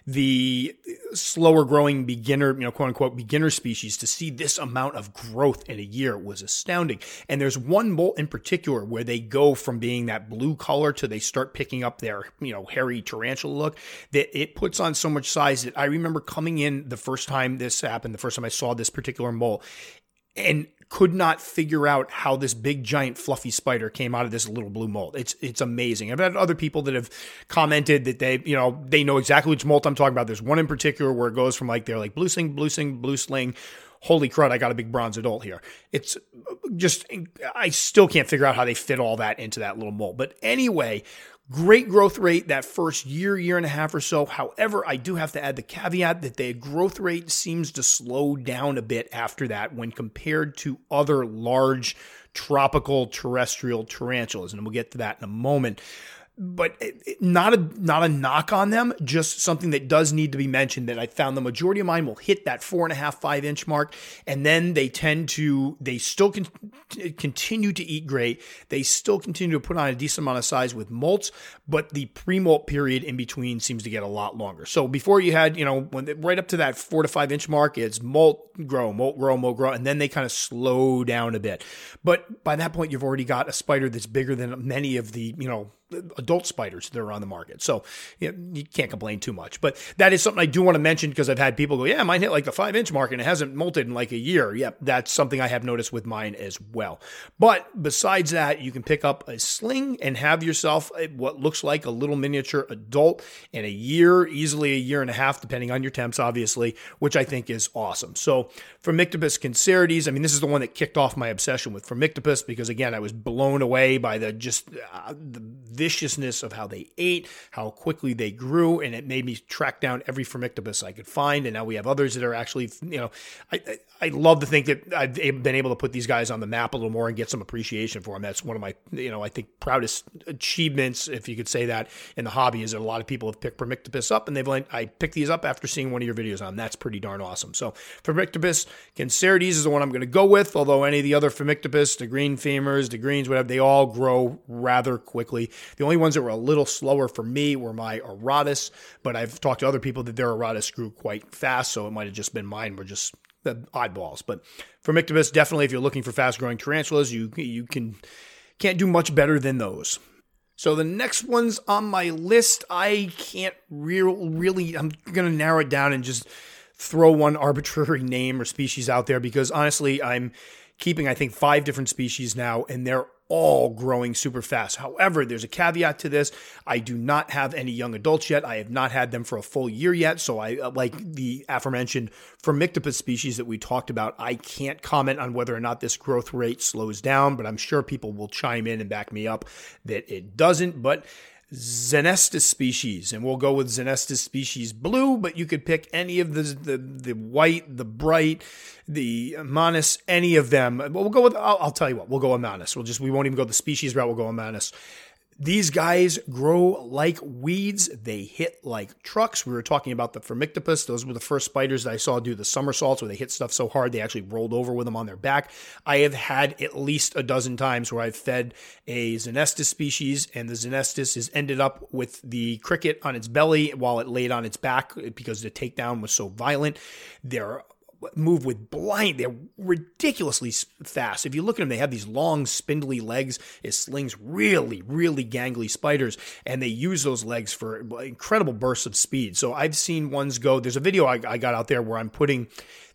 the slower growing beginner, you know, quote unquote, beginner species. To see this amount of growth in a year was astounding. And there's one molt in particular where they go from being that blue color to they start picking up their, you know, hairy tarantula look, that it puts on so much size that I remember coming in the first time this happened, the first time I saw this particular molt, and could not figure out how this big, giant, fluffy spider came out of this little blue molt. It's it's amazing. I've had other people that have commented that they, you know, they know exactly which molt I'm talking about. There's one in particular where it goes from like, they're like blue sling, blue sling, blue sling. Holy crud, I got a big bronze adult here. It's just, I still can't figure out how they fit all that into that little molt. But anyway, great growth rate that first year, year and a half or so. However, I do have to add the caveat that the growth rate seems to slow down a bit after that when compared to other large tropical terrestrial tarantulas. And we'll get to that in a moment. But it, it, not a not a knock on them, just something that does need to be mentioned, that I found the majority of mine will hit that four and a half, five inch mark. And then they tend to, they still con- continue to eat great. They still continue to put on a decent amount of size with molts, but the pre-molt period in between seems to get a lot longer. So before you had, you know, when they, right up to that four to five inch mark, it's molt, grow, molt, grow, molt, grow. And then they kind of slow down a bit. But by that point, you've already got a spider that's bigger than many of the, you know, adult spiders that are on the market. So you know, you can't complain too much. But that is something I do want to mention because I've had people go, yeah, mine hit like the five inch mark and it hasn't molted in like a year. Yep, that's something I have noticed with mine as well. But besides that, you can pick up a sling and have yourself a, what looks like a little miniature adult in a year, easily a year and a half, depending on your temps, obviously, which I think is awesome. So Phormictopus cancerides, I mean, this is the one that kicked off my obsession with Phormictopus because, again, I was blown away by the just uh, the viciousness of how they ate, how quickly they grew, and it made me track down every Phormictopus I could find. And now we have others that are actually, you know, I, I I love to think that I've been able to put these guys on the map a little more and get some appreciation for them. That's one of my, you know, I think proudest achievements, if you could say that, in the hobby, is that a lot of people have picked Phormictopus up, and they've like, I picked these up after seeing one of your videos on them. That's pretty darn awesome. So Phormictopus cancerides is the one I'm going to go with, although any of the other Phormictopus, the green femurs, the greens, whatever, they all grow rather quickly. The only ones that were a little slower for me were my Aratus, but I've talked to other people that their Aratus grew quite fast, so it might have just been mine were just the oddballs. But Phormictopus, definitely, if you're looking for fast-growing tarantulas, you you can can't do much better than those. So the next ones on my list, I can't real really. I'm going to narrow it down and just throw one arbitrary name or species out there because honestly, I'm keeping I think five different species now, and they're all growing super fast. However, there's a caveat to this. I do not have any young adults yet. I have not had them for a full year yet. So I, like the aforementioned Phormictopus species that we talked about, I can't comment on whether or not this growth rate slows down, but I'm sure people will chime in and back me up that it doesn't. But Xenestus species, and we'll go with Xenestus species blue, but you could pick any of the the, the white, the bright, the Manus, any of them. We'll go with, I'll, I'll tell you what, we'll go with Manus. We'll just, we won't even go the species route, we'll go with Manus. These guys grow like weeds. They hit like trucks. We were talking about the Phormictopus. Those were the first spiders that I saw do the somersaults where they hit stuff so hard they actually rolled over with them on their back. I have had at least a dozen times where I've fed a Xenestus species, and the Xenestus has ended up with the cricket on its belly while it laid on its back because the takedown was so violent. They're move with blind. They're ridiculously fast. If you look at them, they have these long, spindly legs as slings, really, really gangly spiders, and they use those legs for incredible bursts of speed. So I've seen ones go, there's a video I, I got out there where I'm putting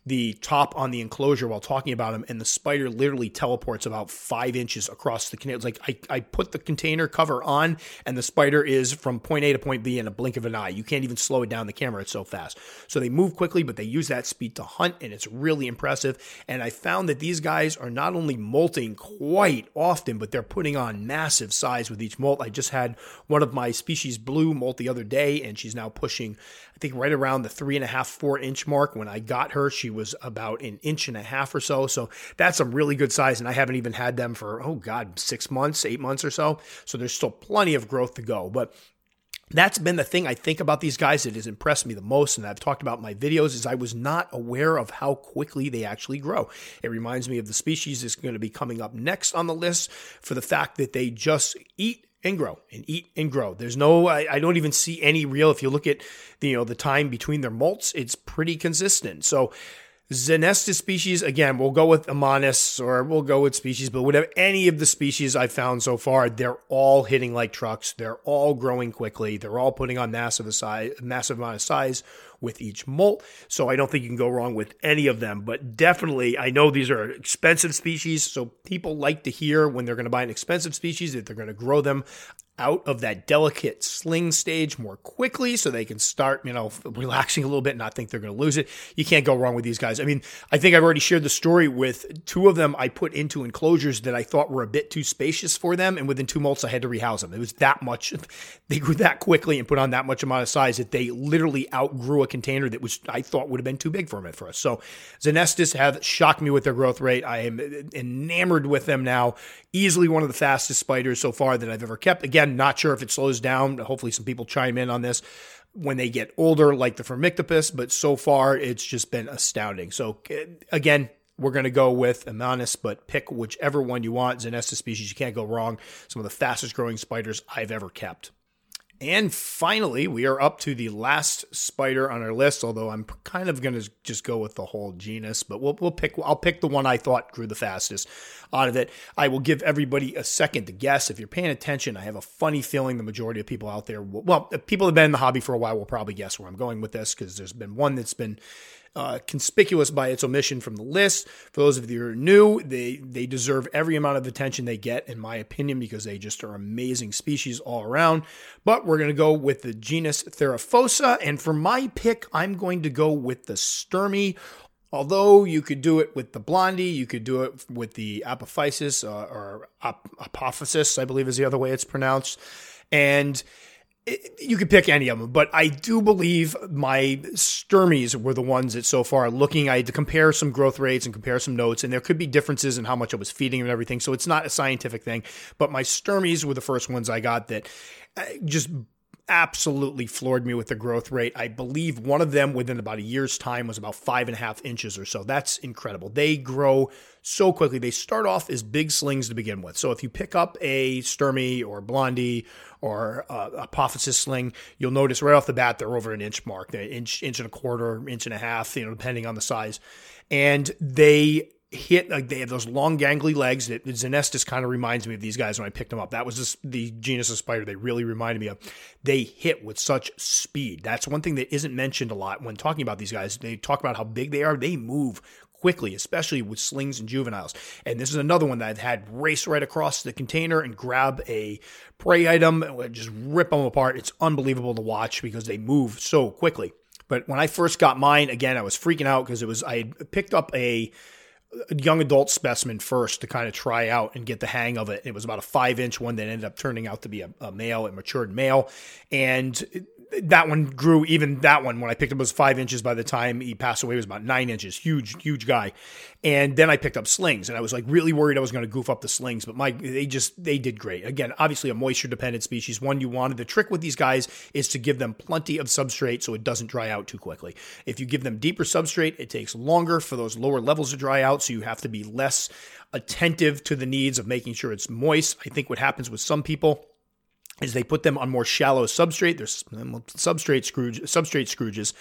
the top on the enclosure while talking about them, and the spider literally teleports about five inches across the container. It's like I, I put the container cover on, and the spider is from point A to point B in a blink of an eye. You can't even slow it down the camera. It's so fast. So they move quickly, but they use that speed to hunt, and it's really impressive. And I found that these guys are not only molting quite often, but they're putting on massive size with each molt. I just had one of my species blue molt the other day, and she's now pushing, I think, right around the three and a half, four inch mark. When I got her, she was about an inch and a half or so. So that's some really good size. And I haven't even had them for, oh God, six months, eight months or so. So there's still plenty of growth to go. But that's been the thing I think about these guys that has impressed me the most, and I've talked about in my videos, is I was not aware of how quickly they actually grow. It reminds me of the species that's going to be coming up next on the list for the fact that they just eat and grow and eat and grow. There's no, I, I don't even see any real, if you look at the, you know, the time between their molts, it's pretty consistent. So Xenestus species, again, we'll go with Amanus or we'll go with species, but whatever, any of the species I've found so far, they're all hitting like trucks. They're all growing quickly. They're all putting on massive size, massive amount of size with each molt. So I don't think you can go wrong with any of them, but definitely I know these are expensive species. So people like to hear when they're going to buy an expensive species that they're going to grow them out of that delicate sling stage more quickly so they can start, you know, relaxing a little bit and not think they're going to lose it. You can't go wrong with these guys. I mean, I think I've already shared the story with two of them I put into enclosures that I thought were a bit too spacious for them, and within two molts I had to rehouse them. It was that much, they grew that quickly and put on that much amount of size that they literally outgrew a container that was, I thought would have been too big for them at first. So Xenestus have shocked me with their growth rate. I am enamored with them now. Easily one of the fastest spiders so far that I've ever kept. Again, not sure if it slows down. Hopefully some people chime in on this when they get older, like the Firmictopus, but so far it's just been astounding. So again, we're going to go with Amanus, but pick whichever one you want. Xenestus species, you can't go wrong. Some of the fastest growing spiders I've ever kept. And finally, we are up to the last spider on our list, although I'm kind of going to just go with the whole genus, but we'll, we'll pick, I'll pick the one I thought grew the fastest out of it. I will give everybody a second to guess. If you're paying attention, I have a funny feeling the majority of people out there, will, well, people have been in the hobby for a while will probably guess where I'm going with this, because there's been one that's been Uh, conspicuous by its omission from the list. For those of you who are new, they they deserve every amount of attention they get, in my opinion, because they just are amazing species all around. But we're going to go with the genus Theraphosa, and for my pick, I'm going to go with the Sturmey. Although you could do it with the Blondie, you could do it with the Apophysis, uh, or Ap- Apophysis, I believe is the other way it's pronounced. And you could pick any of them, but I do believe my Sturmies were the ones that so far looking, I had to compare some growth rates and compare some notes, and there could be differences in how much I was feeding and everything, so it's not a scientific thing, but my Sturmies were the first ones I got that just absolutely floored me with the growth rate. I believe one of them within about a year's time was about five and a half inches or so. That's incredible. They grow so quickly. They start off as big slings to begin with. So if you pick up a Sturmey or Blondie or a Apophysis sling, you'll notice right off the bat they're over an inch mark, an inch, inch and a quarter, inch and a half, you know, depending on the size. And they hit, like they have those long gangly legs that Xenestus kind of reminds me of these guys when I picked them up. That was just the genus of spider they really reminded me of. They hit with such speed. That's one thing that isn't mentioned a lot when talking about these guys. They talk about how big they are. They move quickly, especially with slings and juveniles. And this is another one that I've had race right across the container and grab a prey item and just rip them apart. It's unbelievable to watch because they move so quickly. But when I first got mine, again, I was freaking out because it was, I had picked up a young adult specimen first to kind of try out and get the hang of it. It was about a five inch one that ended up turning out to be a, a male, a matured male. And that one grew, even that one, when I picked up, was five inches. By the time he passed away, it was about nine inches. Huge, huge guy. And then I picked up slings, and I was like really worried I was going to goof up the slings, but my, they just, they did great. Again, obviously a moisture dependent species, one you wanted. The trick with these guys is to give them plenty of substrate so it doesn't dry out too quickly. If you give them deeper substrate, it takes longer for those lower levels to dry out, so you have to be less attentive to the needs of making sure it's moist. I think what happens with some people is they put them on more shallow substrate. There's substrate Scrooge, substrate Scrooges,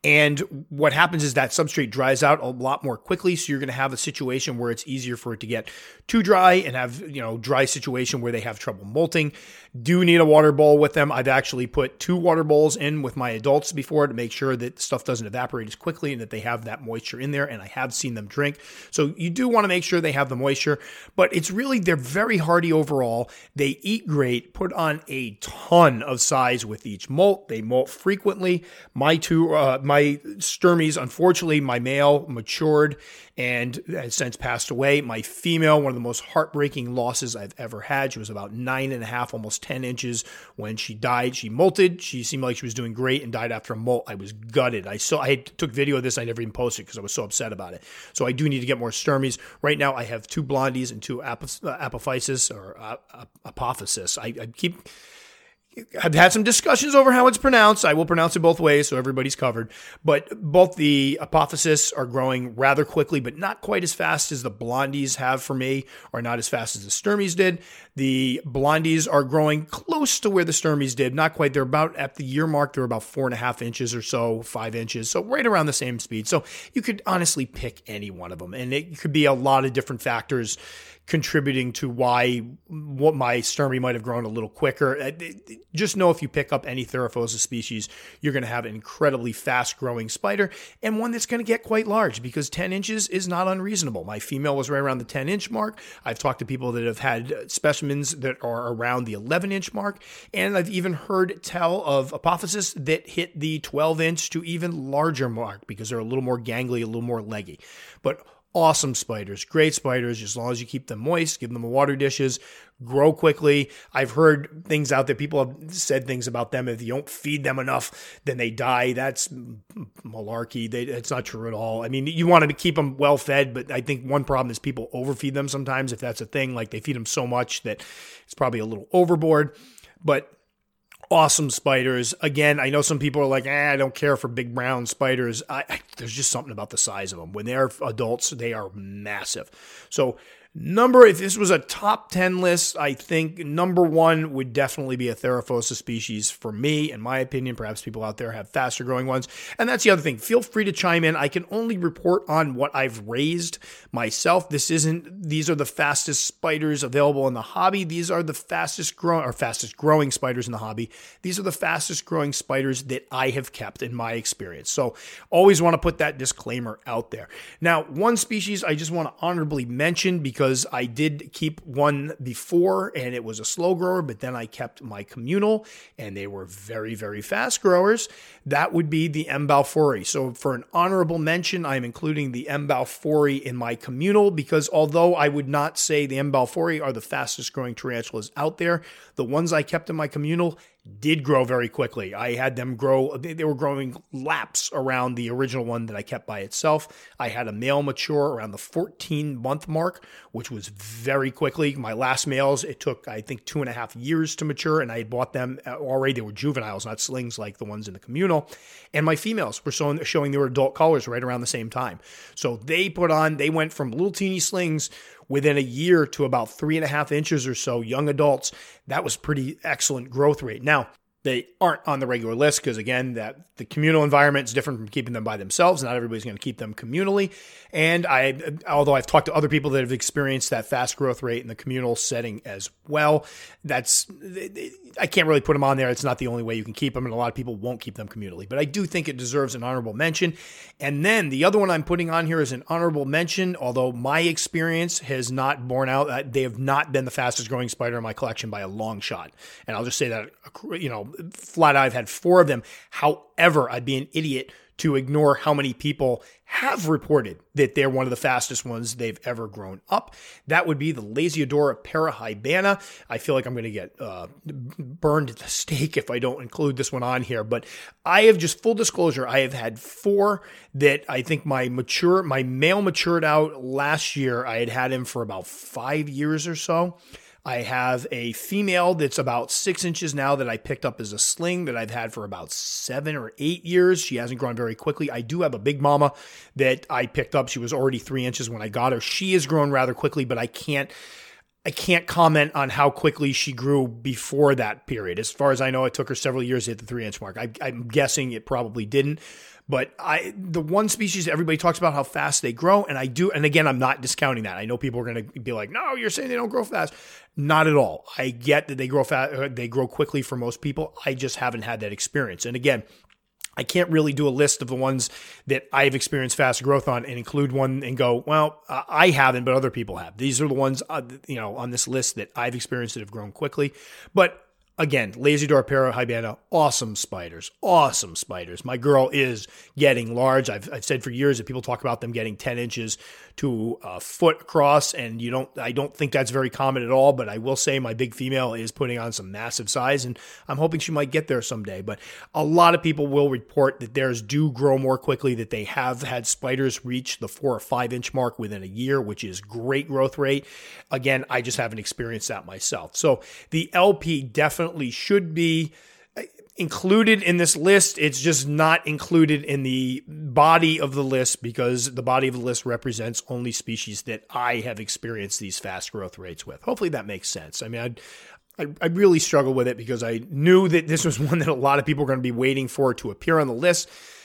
And what happens is that substrate dries out a lot more quickly. So you're going to have a situation where it's easier for it to get too dry and have, you know, dry situation where they have trouble molting. Do need a water bowl with them. I've actually put two water bowls in with my adults before to make sure that stuff doesn't evaporate as quickly and that they have that moisture in there. And I have seen them drink. So you do want to make sure they have the moisture, but it's really, they're very hardy overall. They eat great, put on a ton of size with each molt. They molt frequently. My two, uh, my Sturmies, unfortunately, my male matured and has since passed away. My female, one of the most heartbreaking losses I've ever had. She was about nine and a half, almost ten inches when she died. She molted. She seemed like she was doing great and died after a molt. I was gutted. I saw, I took video of this. I never even posted because I was so upset about it. So I do need to get more Sturmies. Right now, I have two blondies and two apoph- uh, apophysis or uh, apophysis. I, I keep... I've had some discussions over how it's pronounced. I will pronounce it both ways, so everybody's covered. But both the apophysis are growing rather quickly, but not quite as fast as the blondies have for me, or not as fast as the Sturmies did. The blondies are growing close to where the Sturmies did. Not quite. They're about, at the year mark, they're about four and a half inches or so, five inches. So right around the same speed. So you could honestly pick any one of them. And it could be a lot of different factors contributing to why what my Sturmie might have grown a little quicker. Just know if you pick up any Theraphosa species, you're going to have an incredibly fast-growing spider and one that's going to get quite large because ten inches is not unreasonable. My female was right around the ten-inch mark. I've talked to people that have had specimens that are around the eleven-inch mark, and I've even heard tell of apophysis that hit the twelve-inch to even larger mark because they're a little more gangly, a little more leggy. But awesome spiders, great spiders, as long as you keep them moist, give them the water dishes, grow quickly. I've heard things out there. People have said things about them. If you don't feed them enough, then they die. That's malarkey. They, it's not true at all. I mean, you want to keep them well fed, but I think one problem is people overfeed them sometimes, if that's a thing. Like they feed them so much that it's probably a little overboard. But awesome spiders. Again, I know some people are like, eh, I don't care for big brown spiders. I, I, there's just something about the size of them. When they're adults, they are massive. So number, if this was a top ten list, I think number one would definitely be a Theraphosa species for me, in my opinion. Perhaps people out there have faster growing ones. And that's the other thing. Feel free to chime in. I can only report on what I've raised myself. This isn't, these are the fastest spiders available in the hobby. These are the fastest growing, or fastest growing spiders in the hobby. These are the fastest growing spiders that I have kept in my experience. So always want to put that disclaimer out there. Now, one species I just want to honorably mention because Because I did keep one before and it was a slow grower, but then I kept my communal and they were very, very fast growers. That would be the M. balfouri. So for an honorable mention, I'm including the M. balfouri in my communal because although I would not say the M. balfouri are the fastest growing tarantulas out there, the ones I kept in my communal did grow very quickly. I had them grow, they were growing laps around the original one that I kept by itself. I had a male mature around the fourteen month mark, which was very quickly. My last males, it took, I think, two and a half years to mature, and I had bought them already. They were juveniles, not slings like the ones in the communal. And my females were showing, showing their adult colors right around the same time. So they put on, they went from little teeny slings within a year to about three and a half inches or so, young adults. That was pretty excellent growth rate. Now, they aren't on the regular list because, again, that the communal environment is different from keeping them by themselves. Not everybody's going to keep them communally. And I, although I've talked to other people that have experienced that fast growth rate in the communal setting as well, that's, I can't really put them on there. It's not the only way you can keep them, and a lot of people won't keep them communally. But I do think it deserves an honorable mention. And then the other one I'm putting on here is an honorable mention, although my experience has not borne out. They have not been the fastest growing spider in my collection by a long shot. And I'll just say that, you know, flat out, I've had four of them. However, I'd be an idiot to ignore how many people have reported that they're one of the fastest ones they've ever grown up. That would be the Lasiodora parahybana. I feel like I'm going to get uh, burned at the stake if I don't include this one on here. But I have, just full disclosure, I have had four that I think my mature, my male matured out last year. I had had him for about five years or so. I have a female that's about six inches now that I picked up as a sling that I've had for about seven or eight years. She hasn't grown very quickly. I do have a big mama that I picked up. She was already three inches when I got her. She has grown rather quickly, but I can't, I can't comment on how quickly she grew before that period. As far as I know, it took her several years to hit the three-inch mark. I, I'm guessing it probably didn't. But I, the one species everybody talks about how fast they grow, and I do. And again, I'm not discounting that. I know people are going to be like, "No, you're saying they don't grow fast." Not at all. I get that they grow fast. They grow quickly for most people. I just haven't had that experience. And again, I can't really do a list of the ones that I've experienced fast growth on and include one and go, well, I haven't, but other people have. These are the ones, uh, you know, on this list that I've experienced that have grown quickly. But again, Laesidora parahybana, awesome spiders, awesome spiders. My girl is getting large. I've, I've said for years that people talk about them getting ten inches to a foot across, and you don't. I don't think that's very common at all. But I will say my big female is putting on some massive size, and I'm hoping she might get there someday. But a lot of people will report that theirs do grow more quickly. That they have had spiders reach the four or five inch mark within a year, which is great growth rate. Again, I just haven't experienced that myself. So the L P definitely should be included in this list. It's just not included in the body of the list because the body of the list represents only species that I have experienced these fast growth rates with. Hopefully that makes sense. I mean, I'd, I I really struggle with it because I knew that this was one that a lot of people are going to be waiting for to appear on the list,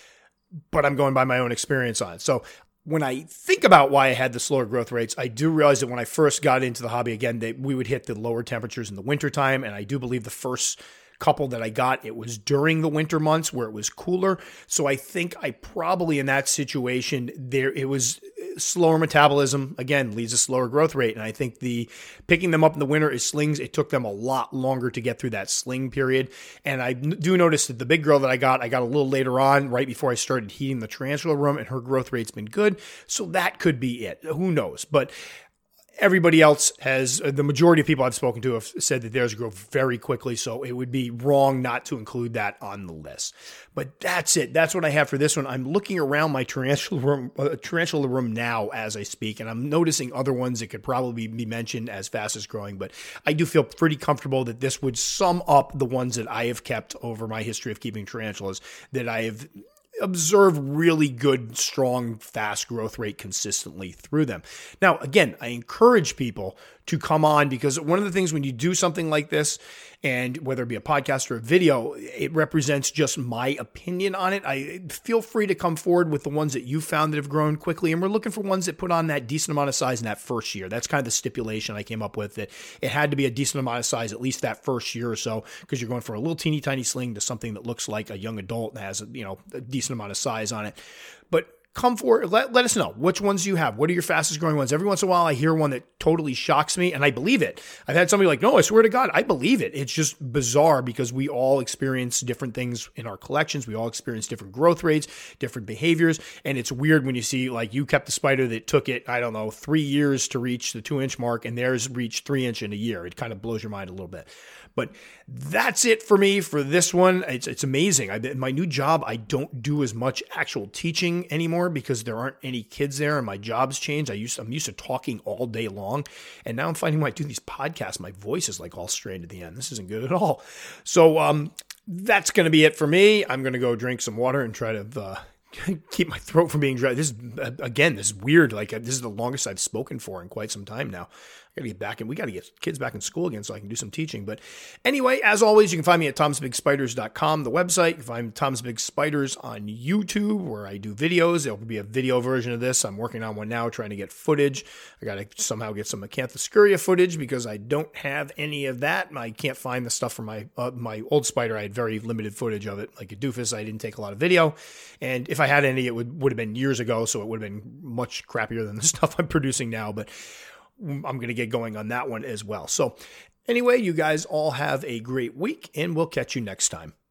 but I'm going by my own experience on it. So when I think about why I had the slower growth rates, I do realize that when I first got into the hobby, again, that we would hit the lower temperatures in the wintertime, and I do believe the first couple that I got, it was during the winter months where it was cooler. So I think I probably in that situation there, it was slower metabolism, again, leads to slower growth rate. And I think the picking them up in the winter as slings, it took them a lot longer to get through that sling period. And I do notice that the big girl that I got, I got a little later on, right before I started heating the tarantula room, and her growth rate's been good. So that could be it. Who knows? But everybody else has, the majority of people I've spoken to have said that theirs grow very quickly, so it would be wrong not to include that on the list. But that's it. That's what I have for this one. I'm looking around my tarantula room, uh, tarantula room now as I speak, and I'm noticing other ones that could probably be mentioned as fastest growing, but I do feel pretty comfortable that this would sum up the ones that I have kept over my history of keeping tarantulas, that I have observe really good, strong, fast growth rate consistently through them. Now, again, I encourage people to come on because one of the things when you do something like this, and whether it be a podcast or a video, it represents just my opinion on it. I feel free to come forward with the ones that you found that have grown quickly. And we're looking for ones that put on that decent amount of size in that first year. That's kind of the stipulation I came up with, that it had to be a decent amount of size, at least that first year or so, because you're going from a little teeny tiny sling to something that looks like a young adult and has, you know, a decent amount of size on it. But come forward, let, let us know which ones you have. What are your fastest growing ones? Every once in a while I hear one that totally shocks me and I believe it. I've had somebody like, no, I swear to God, I believe it. It's just bizarre because we all experience different things in our collections. We all experience different growth rates, different behaviors. And it's weird when you see, like, you kept the spider that took it, I don't know, three years to reach the two inch mark and theirs reached three inch in a year. It kind of blows your mind a little bit. But that's it for me for this one. It's it's amazing. I, my new job, I don't do as much actual teaching anymore because there aren't any kids there and my job's changed. I used I'm used to talking all day long, and now I'm finding when I do these podcasts, my voice is like all strained at the end. This isn't good at all. So um, that's going to be it for me. I'm going to go drink some water and try to uh, keep my throat from being dry. This is, again, this is weird. Like, this is the longest I've spoken for in quite some time now. I gotta get back and we gotta get kids back in school again so I can do some teaching. But anyway, as always, you can find me at toms big spiders dot com, the website. You can find Tom's Big Spiders on YouTube, where I do videos. There'll be a video version of this. I'm working on one now, trying to get footage. I gotta somehow get some Acanthoscuria footage because I don't have any of that. I can't find the stuff from my uh, my old spider. I had very limited footage of it. Like a doofus, I didn't take a lot of video. And if I had any, it would, would have been years ago, so it would have been much crappier than the stuff I'm producing now. But I'm going to get going on that one as well. So anyway, you guys all have a great week, and we'll catch you next time.